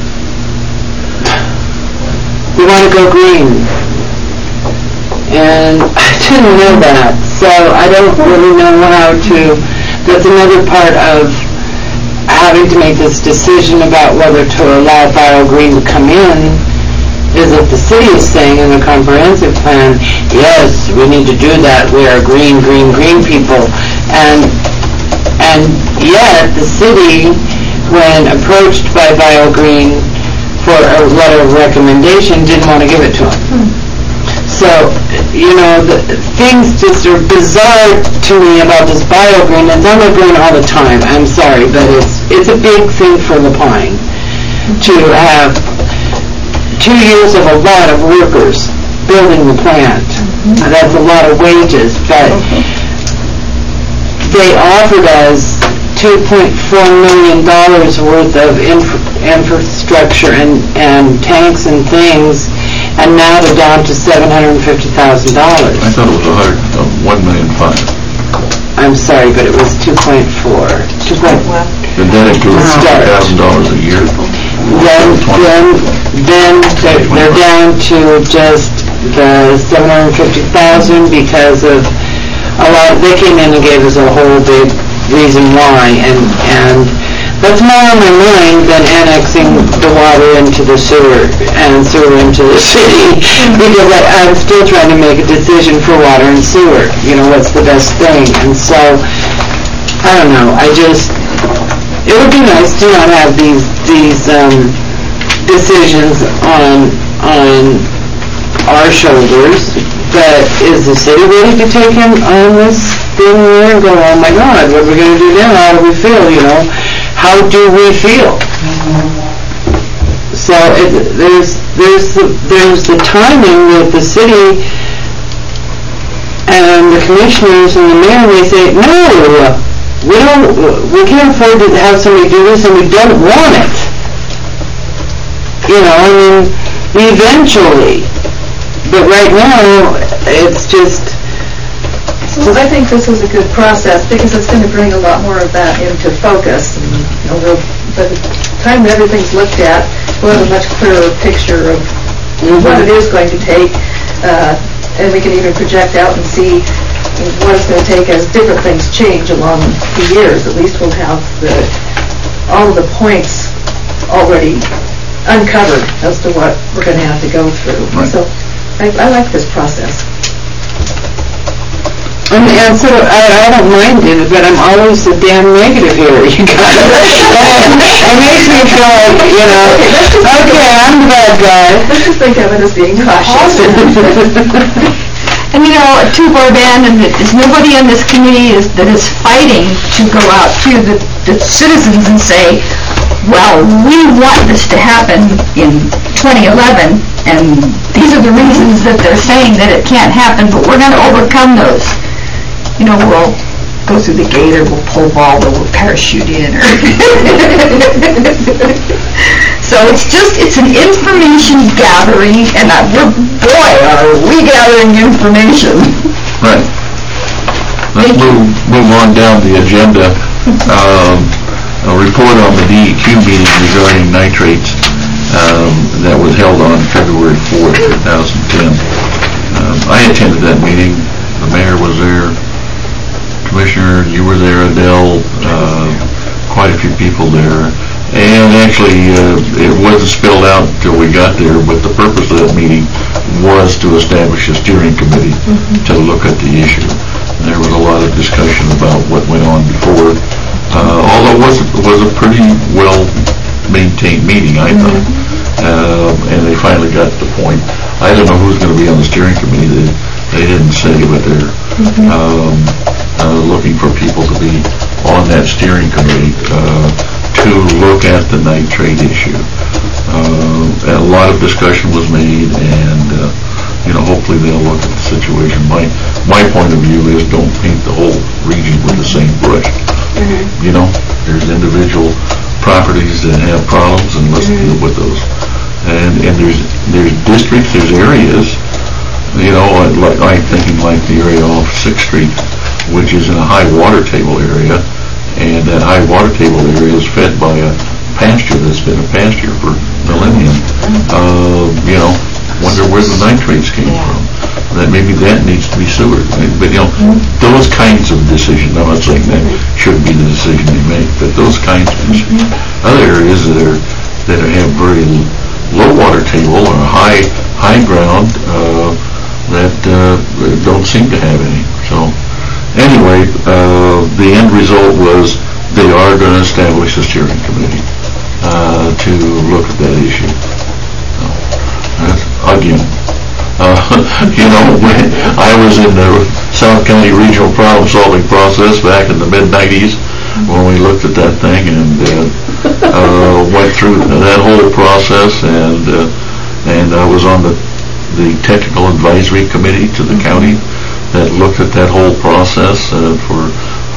they want to go green. And I didn't know that, so I don't really know how to, that's another part of having to make this decision about whether to allow BioGreen to come in, is that the city is saying in the comprehensive plan, yes, we need to do that, we are green, green, green people. And and yet the city, when approached by BioGreen for a letter of recommendation, didn't want to give it to them. So, you know, the, things just are bizarre to me about this BioGreen. It's on my brain all the time, I'm sorry, but it's it's a big thing for La Pine to have two years of a lot of workers building the plant. Mm-hmm. That's a lot of wages, but they offered us two point four million dollars worth of infra- infrastructure and, and tanks and things, and now they're down to seven hundred fifty thousand dollars. I thought it was a hundred, uh, one million five. I'm sorry, but it was two point four. two point one. And that includes Start. fifty thousand dollars a year. Then, then, then they're, they're down to just the seven hundred fifty thousand because of a lot, they came in and gave us a whole big reason why, and, and that's more on my mind than annexing the water into the sewer and sewer into the city, because I, I'm still trying to make a decision for water and sewer, you know, what's the best thing, and so, I don't know, I just, it would be nice to not have these, these, um, decisions on, on our shoulders, but is the city ready to take him on this thing there and go, oh my God, what are we going to do now? How do we feel, you know? How do we feel? So it, there's, there's, the, there's the timing with the city and the commissioners and the mayor, they say, no, we don't, we can't afford to have somebody do this and we don't want it. You know, I mean, eventually. But right now, it's just... So I think this is a good process because it's going to bring a lot more of that into focus. And, you know, we'll, by the time that everything's looked at, we'll have a much clearer picture of mm-hmm. what it is going to take. Uh, and we can even project out and see what it's going to take as different things change along the years. At least we'll have the, all of the points already uncovered as to what we're going to have to go through. Right. So I, I like this process. And, and so I, I don't mind it, but I'm always the damn negative here. You got it. It makes me feel like, you know, okay, I'm the bad guy. Let's just think of it as being cautious. And you know, to Borban, and there's nobody on this committee is, that is fighting to go out to the, the citizens and say, well, we want this to happen in twenty eleven, and these are the reasons that they're saying that it can't happen, but we're going to overcome those. You know, we'll go through the gate, or we'll pole vault, or we'll parachute in, or... So it's just, it's an information gathering, and uh, we're, boy, are we gathering information. Right. Let's move, move on down the agenda. Um, a report on the D E Q meeting regarding nitrates um, that was held on February fourth, two thousand ten. Um, I attended that meeting. The mayor was there. Commissioner, you were there, Adele, uh, quite a few people there. And actually, uh, it wasn't spelled out until we got there, but the purpose of that meeting was to establish a steering committee mm-hmm. to look at the issue. There was a lot of discussion about what went on before, uh, although it was, was a pretty well-maintained meeting, I mm-hmm. thought. Uh, and they finally got to the point. I don't know who's going to be on the steering committee. They, they didn't say, but they're mm-hmm. um, uh, looking for people to be on that steering committee uh, to look at the nitrate issue. Uh, a lot of discussion was made, and uh, you know, hopefully they'll look at the situation. My my point of view is don't paint the whole region with the same brush. Mm-hmm. You know, there's individual properties that have problems, and let's mm-hmm. deal with those. And and there's there's districts, there's areas. You know, like I'm thinking like the area off Sixth Street, which is in a high water table area. And that high water table area is fed by a pasture that's been a pasture for millennia. Uh, you know, wonder where the nitrates came from. That maybe that needs to be sewered. But you know, those kinds of decisions. I'm not saying that should be the decision you make, but those kinds of decisions. Other areas that are that have very low water table or high high ground uh, that uh, don't seem to have any. So. Anyway, uh, the end result was they are going to establish a steering committee uh, to look at that issue. So, again, uh, you know, when I was in the South County Regional Problem Solving process back in the mid nineties when we looked at that thing and uh, uh, went through that whole process, and uh, and I was on the the technical advisory committee to the county that looked at that whole process uh, for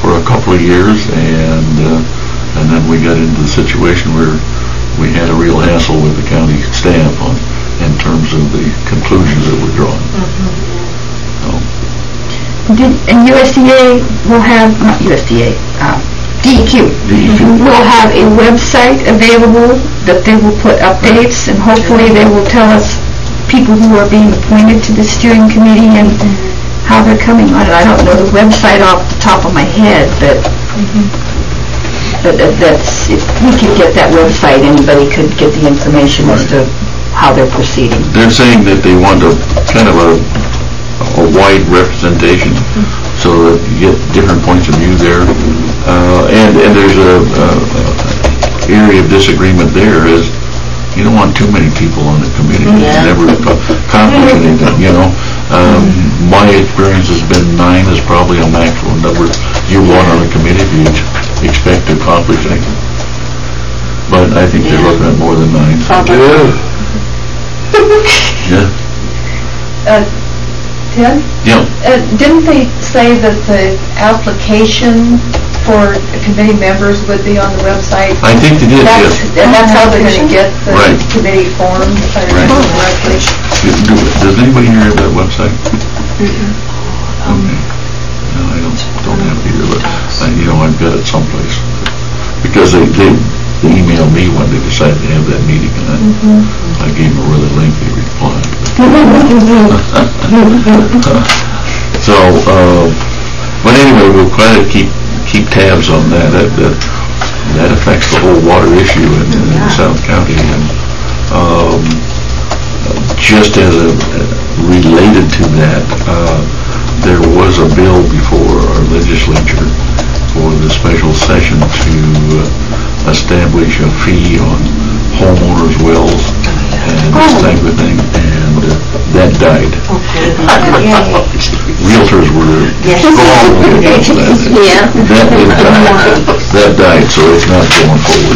for a couple of years, and uh, and then we got into the situation where we had a real hassle with the county staff on, in terms of the conclusions that were drawn. So, Did, and U S D A will have, not U S D A, uh, D E Q, D E Q. will have a website available that they will put updates, and hopefully they will tell us people who are being appointed to the steering committee and how they're coming on it. I don't know the website off the top of my head, but but that- that's, if we could get that website, anybody could get the information as to how they're proceeding. They're saying that they want a kind of a, a wide representation, so that you get different points of view there. Uh, and, and there's a, a, a area of disagreement there is you don't want too many people on the committee. Yeah. Never ac- accomplish anything, you know. Um, my experience has been nine is probably a maximum number you want on a committee if you ex- expect to accomplish anything. But I think they're Yeah. looking at more than nine. Probably. Yeah. Uh, Ted? Yeah. Uh, Didn't they say that the application for committee members would be on the website? I think they did, That's, yes. and that's how they're gonna get the Right. committee formed, if I remember correctly. Do- do- Does anybody here have that website? Okay. No, I don't, don't have it either, but, I- you know, I've got it someplace. Because they, they they emailed me when they decided to have that meeting, and I, I gave them a really lengthy reply. So, uh, but anyway, we'll try to keep, keep tabs on that. That, that, that affects the whole water issue in, in South County, and, um, just as a, related to that, uh, there was a bill before our legislature for the special session to uh, establish a fee on homeowners' wells and this type of thing, and uh, that died. Realtors were strongly against that. Yeah. That did die. That died, so it's not going forward.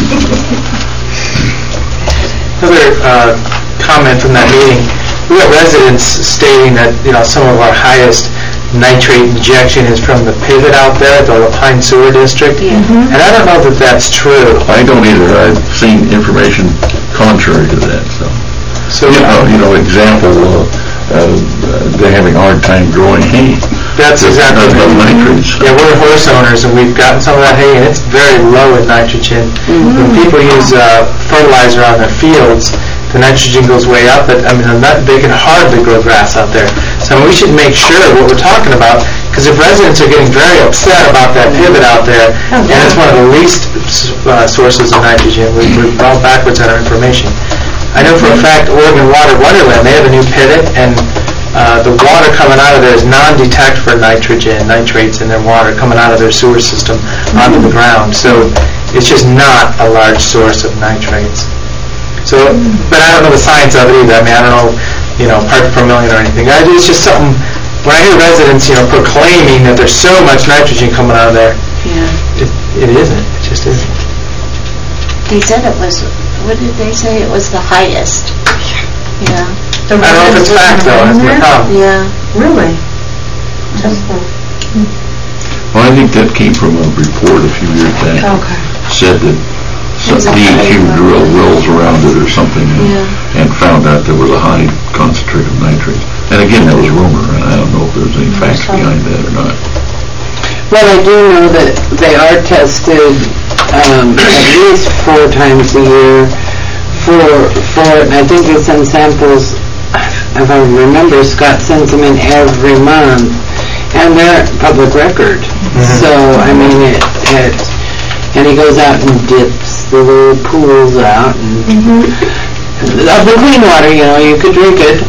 Another uh, comment from that meeting, we have residents stating that, you know, some of our highest nitrate injection is from the pivot out there, the Lapine Sewer District. And I don't know that that's true. I don't either. I've seen information contrary to that, so. So You know, you know, example, uh, uh, they're having a hard time growing hay. that's exactly Of of nitrates. Yeah, we're horse owners, and we've gotten some of that hay, and it's very low in nitrogen. When people use uh, fertilizer on their fields, the nitrogen goes way up, but I mean, not, they can hardly grow grass out there. So we should make sure what we're talking about, because if residents are getting very upset about that pivot out there, and it's one of the least uh, sources of nitrogen, we, we've gone backwards on our information. I know for a fact Oregon Water Wonderland, they have a new pivot, and uh, the water coming out of there is non-detect for nitrogen, nitrates in their water coming out of their sewer system onto the ground. So it's just not a large source of nitrates. So, but I don't know the science of it either. I mean, I don't know, you know, part per million or anything. I, it's just something, when I hear residents, you know, proclaiming that there's so much nitrogen coming out of there, Yeah. it, it isn't. It just isn't. They said it was, what did they say? It was the highest. Yeah. I don't know if it's fact, though. That's my problem. Yeah. Really? Well, I think that came from a report a few years back. Okay. Said that some D E Q drilled wells around it or something, and, Yeah. and found out there was a high concentrate of nitrates. And again, that was rumor, and I don't know if there's any facts behind that or not. Well, I do know that they are tested um, at least four times a year for, for, and I think they send samples, if I remember, Scott sends them in every month, and they're public record. So, I mean, it, it, and he goes out and dips the little pools out, and of the clean water, you know, you could drink it.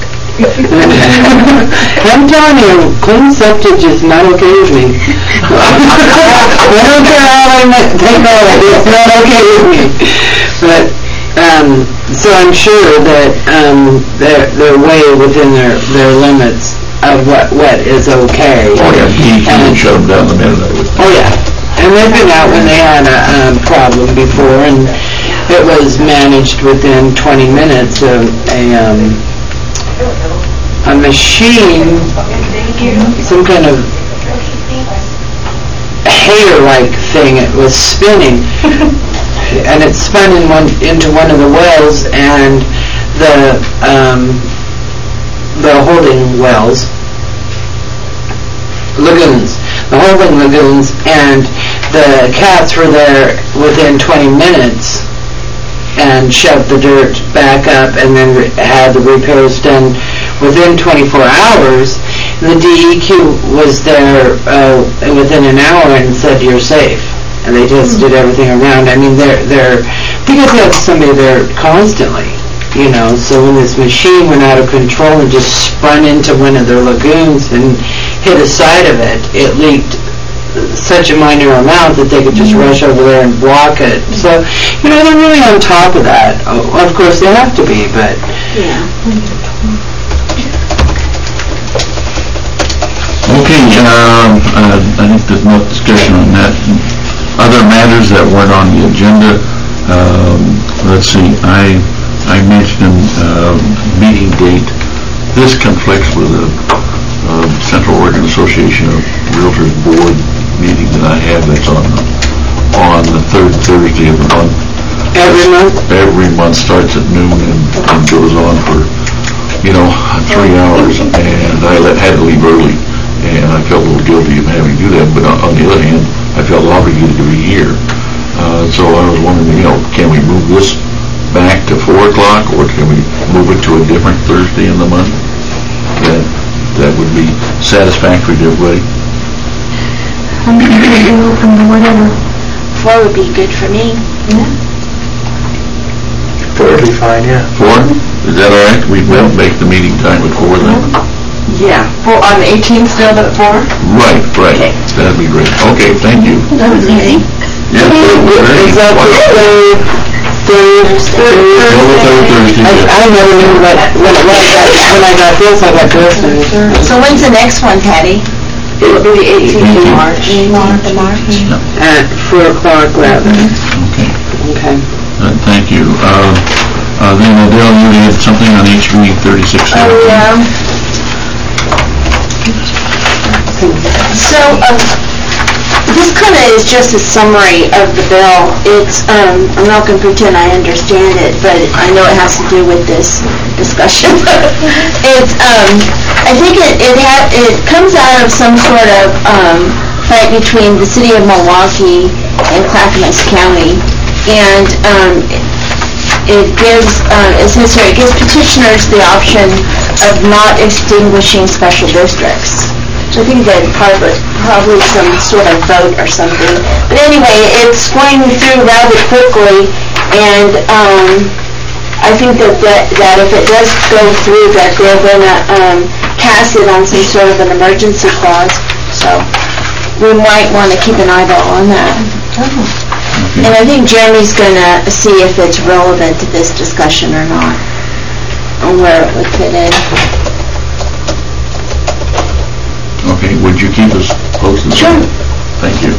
I'm telling you, clean septic is not okay with me. I don't care how I ma- take all of it, it's not okay with me. But, um, so I'm sure that, um, they're, they're way within their, their limits of what, what is okay. Oh, yeah, D E Q would shut them down the minute, I would think. Oh, yeah. And they've been out when they had a, um, problem before, and it was managed within twenty minutes of a, um, a machine, some kind of rotator-like thing. It was spinning, and it spun in one into one of the wells, and the um, the holding wells, lagoons, the holding lagoons, and the cats were there within twenty minutes and shoved the dirt back up and then re- had the repairs done within twenty-four hours. And the D E Q was there uh, within an hour and said, you're safe. And they just did everything around. I mean, they're, they're because they have somebody there constantly, you know. So when this machine went out of control and just spun into one of their lagoons and hit a side of it, it leaked such a minor amount that they could just rush over there and block it. So, you know, they're really on top of that. Oh, of course, they have to be, but... Yeah. Okay, um, uh, I think there's no discussion on that. Other matters that weren't on the agenda, um, let's see, I, I mentioned, uh, meeting date. This conflicts with the uh, Central Oregon Association of Realtors Board meeting that I have that's on on the third Thursday of the month. Every month? Every month starts at noon and, and goes on for, you know, three hours. And I let, had to leave early, and I felt a little guilty of having to do that. But on, on the other hand, I felt obligated to be here. Uh, so I was wondering, you know, can we move this back to four o'clock, or can we move it to a different Thursday in the month? That that would be satisfactory to everybody. I'm completely open to whatever. Four would be good for me. Four would be fine, yeah. Four? Is that all right? We will make the meeting time at four then? Yeah, four, on the eighteenth still at four? Right, right. Okay. That'd be great. Okay, thank you. That was easy. Yeah, Is that the third, third, third Thursday? I, I never knew what, when, when, I got, when I got this, I got Thursday. So when's the next one, Patty? It would be the eighteenth of March. eighteenth of March. At four o'clock rather. Okay, Okay. uh, thank you. Uh, uh, Then Adele, you had something on H V thirty-six Oh, seventeen. yeah. So, um, this kind of is just a summary of the bill. It's, um, I'm not going to pretend I understand it, but I know it has to do with this discussion. It's, um, I think it, it ha- it comes out of some sort of, um, fight between the city of Milwaukee and Clackamas County. And, um, it gives, uh, it says here, it gives petitioners the option of not extinguishing special districts. So I think that probably, probably some sort of vote or something. But anyway, it's going through rather quickly, and um, I think that, that that if it does go through, that they're going to um, pass it on some sort of an emergency clause. So we might want to keep an eyeball on that. And I think Jeremy's going to see if it's relevant to this discussion or not, and where it would fit in. Okay, would you keep us posted? Sure. Thank you.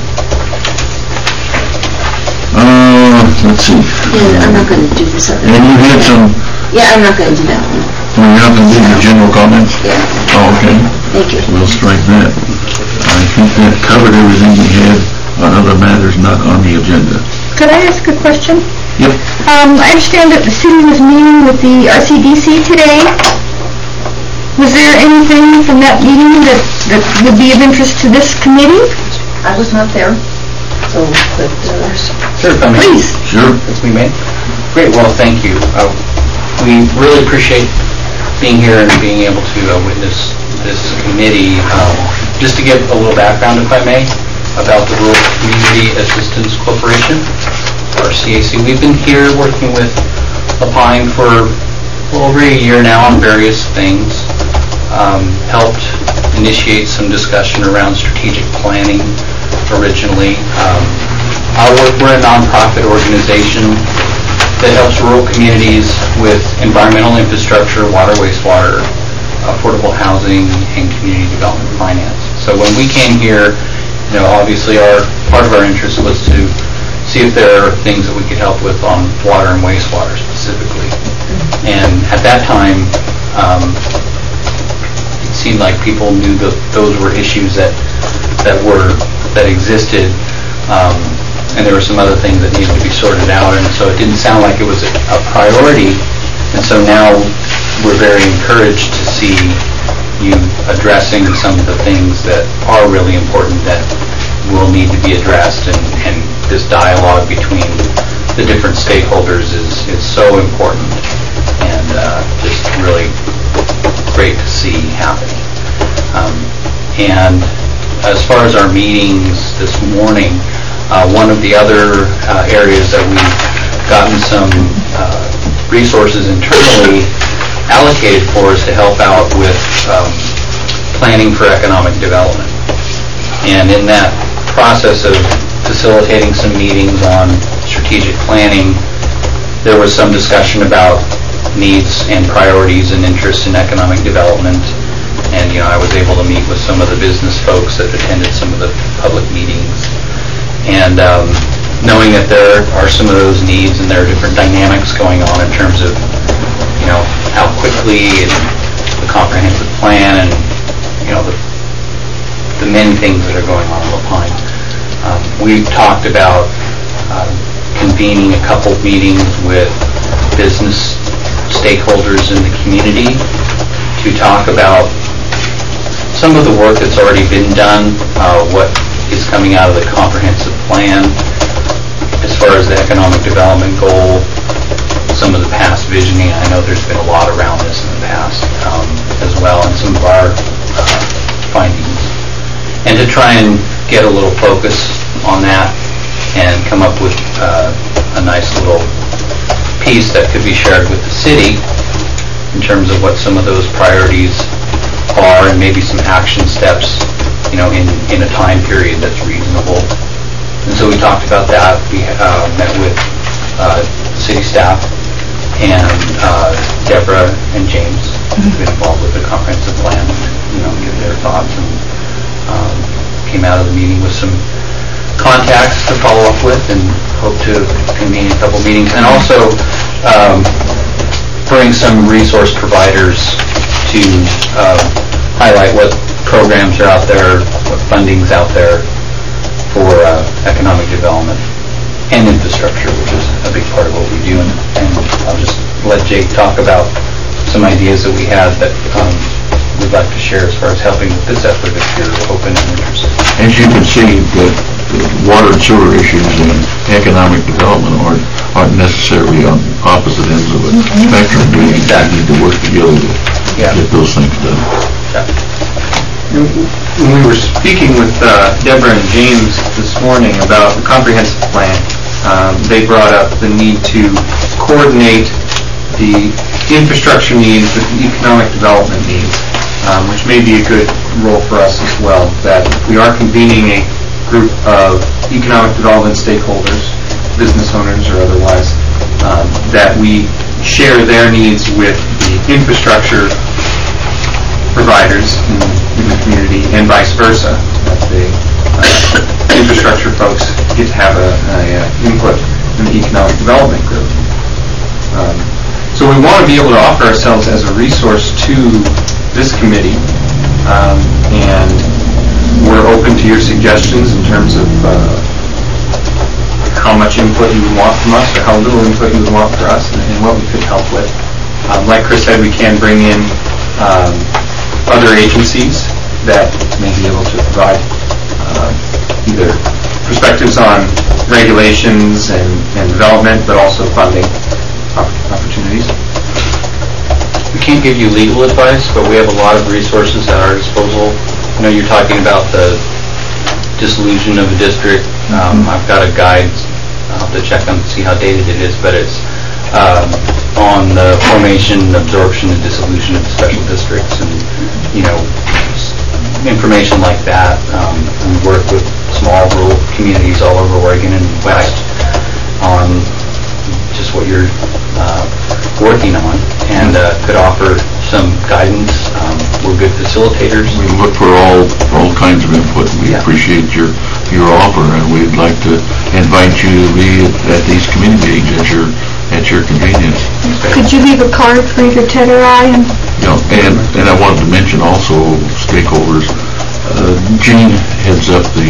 Uh, let's see. Yeah, I'm not going to do this other And you had some, Yeah, I'm not going to do that one. well, you're not going to do your general comments? Yeah, Oh, okay. thank you. We'll strike that. I think that covered everything we had on other matters not on the agenda. Could I ask a question? Yep. Um, I understand that the city was meeting with the R C D C today. Was there anything from that meeting that, that would be of interest to this committee? I was not there, so, but, uh, Sure, if I may. Please. Sure. If we may. Great, well, thank you. Uh, We really appreciate being here and being able to uh, witness this committee. Um, Just to give a little background, if I may, about the Rural Community Assistance Corporation, or C A C. We've been here working with applying for well, over a year now on various things. Um, helped initiate some discussion around strategic planning originally. Um, our work, we're a nonprofit organization that helps rural communities with environmental infrastructure, water, wastewater, affordable housing, and community development finance. So when we came here, you know, obviously our part of our interest was to see if there are things that we could help with on water and wastewater specifically. And at that time, um, it seemed like people knew that those were issues that that were that existed, um, and there were some other things that needed to be sorted out, and so it didn't sound like it was a, a priority. And so now we're very encouraged to see you addressing some of the things that are really important that will need to be addressed, and, and this dialogue between the different stakeholders is, is so important, and uh, just really great to see happening. Um, and as far as our meetings this morning, uh, one of the other uh, areas that we've gotten some uh, resources internally allocated for is to help out with um, planning for economic development. And in that process of facilitating some meetings on strategic planning, there was some discussion about needs and priorities and interests in economic development. And, you know, I was able to meet with some of the business folks that attended some of the public meetings. And um, knowing that there are some of those needs and there are different dynamics going on in terms of, you know, how quickly and the comprehensive plan and, you know, the, the many things that are going on in La Pine. Um, we've talked about uh, convening a couple meetings with business stakeholders in the community to talk about some of the work that's already been done, uh, what is coming out of the comprehensive plan as far as the economic development goal, some of the past visioning. I know there's been a lot around this in the past um, as well, and some of our uh, findings. And to try and get a little focus on that and come up with uh, a nice little piece that could be shared with the city in terms of what some of those priorities are and maybe some action steps, you know, in, in a time period that's reasonable. And so we talked about that. We uh, met with uh, city staff and uh, Deborah and James, who've been involved with the comprehensive plan, you know, give their thoughts, and um, came out of the meeting with some contacts to follow up with, and hope to convene a couple meetings, and also um, bring some resource providers to uh, highlight what programs are out there, what funding's out there for uh, economic development and infrastructure, which is a big part of what we do. And, and I'll just let Jake talk about some ideas that we had that um, we'd like to share as far as helping with this effort if you're open and interested. As you can see, the, the water and sewer issues and economic development aren't, aren't necessarily on opposite ends of a spectrum. We Exactly. need to work together to Yeah. get those things done. Exactly. When we were speaking with uh, Deborah and James this morning about the comprehensive plan, um, they brought up the need to coordinate the infrastructure needs with the economic development needs, um, which may be a good role for us as well, that we are convening a group of economic development stakeholders, business owners or otherwise, um, that we share their needs with the infrastructure providers in, in the community, and vice versa. That the uh, infrastructure folks get to have a, a uh, input in the economic development group. Um, so we want to be able to offer ourselves as a resource to this committee, um, and we're open to your suggestions in terms of uh, how much input you would want from us, or how little input you would want for us, and, and what we could help with. Um, like Chris said, we can bring in um, other agencies that may be able to provide uh, either perspectives on regulations and, and development, but also funding op- opportunities. We can't give you legal advice, but we have a lot of resources at our disposal. I know you're talking about the dissolution of a district. Um, I've got a guide. I'll have to check on to see how dated it is, but it's um, on the formation, absorption, and dissolution of special districts, and you know, information like that. Um, we work with small rural communities all over Oregon and West on just what you're uh, working on, and uh, could offer some guidance. Um, we're good facilitators. We look for all all kinds of input. We Yeah. appreciate your your offer, and we'd like to invite you to be at these community meetings at your at your convenience. Could you leave a card for either Ted or I? And You know, and and I wanted to mention also stakeholders. Uh, Jean heads up the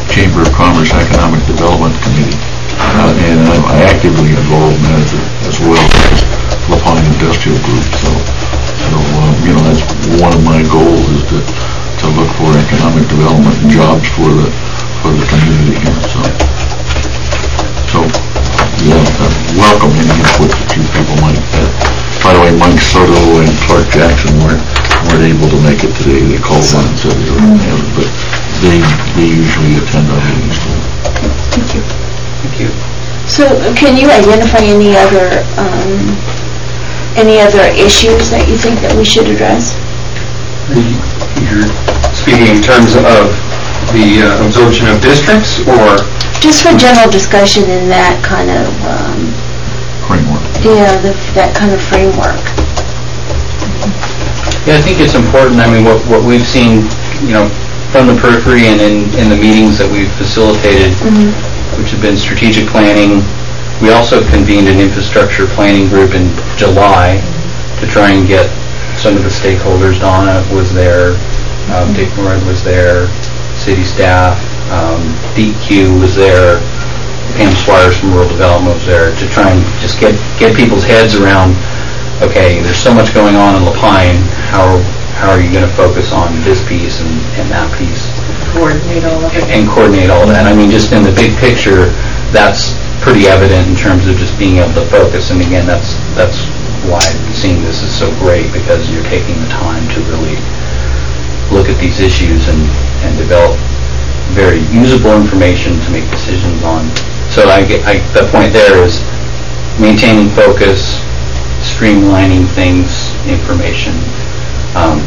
Chamber of Commerce Economic Development Committee, uh, and I'm actively involved in that as, as well as LaPine Industrial Group. So, so uh, you know, that's one of my goals is to to look for economic development and jobs for the for the community here. So, so yeah, uh, welcome any input that you people might have. By the way, Mike Soto and Clark Jackson weren't weren't able to make it today. They called one and said they were going to have it, but they they usually attend our meetings. Thank you. Thank you. So can you identify any other, um, any other issues that you think that we should address? You're speaking in terms of the uh, absorption of districts, or? Just for general discussion in that kind of, um, Framework. yeah, the, that kind of framework. Yeah, I think it's important. I mean, what what we've seen, you know, from the periphery and in, in the meetings that we've facilitated, Mm-hmm. which have been strategic planning. We also convened an infrastructure planning group in July to try and get some of the stakeholders. Donna was there, um, Dick Moran was there, city staff, um, D Q was there, Pam Squires from Rural Development was there, to try and just get, get people's heads around, okay, there's so much going on in LaPine, how, how are you going to focus on this piece and, and that piece? Coordinate all of it. And coordinate all that. I mean, just in the big picture, that's pretty evident in terms of just being able to focus. And again, that's that's why seeing this is so great, because you're taking the time to really look at these issues and, and develop very usable information to make decisions on. So I get, I, the point there is maintaining focus, streamlining things, information, um,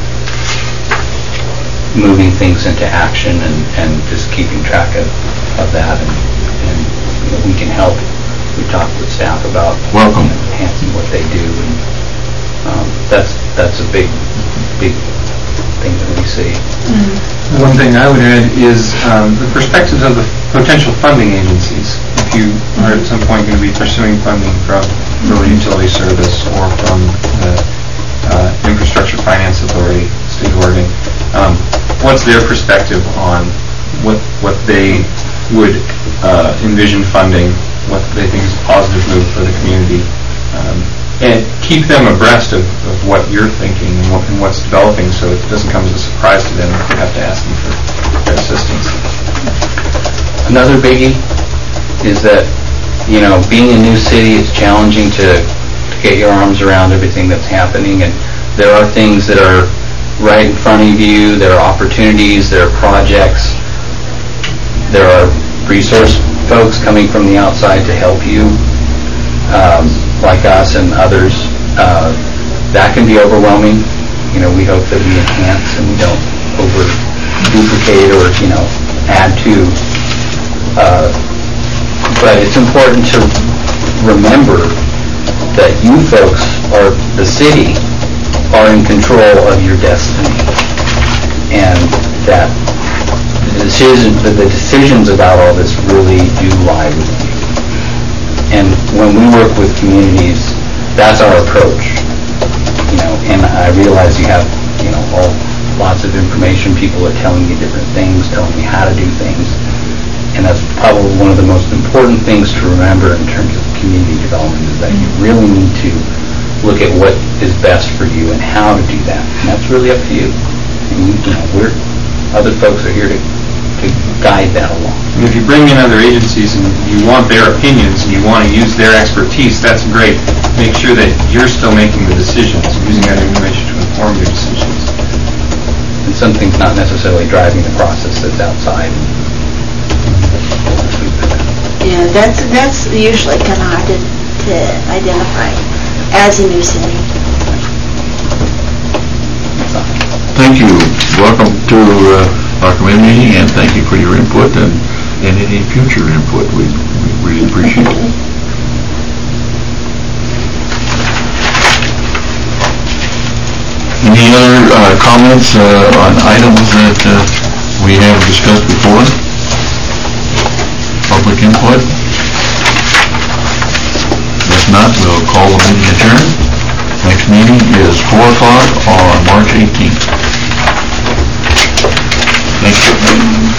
moving things into action, and, and just keeping track of, of that, and, and you know, we can help. We talked with staff about Welcome. you know, enhancing what they do, and um, that's that's a big, big thing that we see. One thing I would add is um, the perspectives of the potential funding agencies. If you are at some point going to be pursuing funding from Rural Utility Service or from the uh, Infrastructure Finance Authority, State of Oregon, um, what's their perspective on what what they would uh, envision funding, what they think is a positive move for the community, um, and keep them abreast of, of what you're thinking and, what, and what's developing, so it doesn't come as a surprise to them if you have to ask them for their assistance. Another biggie is that, you know, being a new city, it's challenging to, to get your arms around everything that's happening, and there are things that are right in front of you, there are opportunities, there are projects, there are resource folks coming from the outside to help you, um, like us and others. Uh, that can be overwhelming. You know, we hope that we enhance and we don't over duplicate or, you know, add to. Uh, but it's important to remember that you folks, or the city, are in control of your destiny, and that the decision, the, the decisions about all this really do lie with you. And when we work with communities, that's our approach. You know, and I realize you have, you know, all lots of information. People are telling you different things, telling you how to do things, and that's probably one of the most important things to remember in terms of community development, is that you really need to look at what is best for you and how to do that. And that's really up to you. And you, you know, we're, other folks are here to, to guide that along. And if you bring in other agencies and you want their opinions and you want to use their expertise, that's great. Make sure that you're still making the decisions, using that information to inform your decisions. And something's not necessarily driving the process that's outside. Yeah, that's that's usually kind of hard to, to identify as a new city. Thank you. Welcome to uh, our community, and thank you for your input and, and any future input. We, we really appreciate it. Any other uh, comments uh, on items that uh, we have discussed before? Public input? If not, we'll call the meeting adjourned. Next meeting is four o'clock on March eighteenth. Thank you.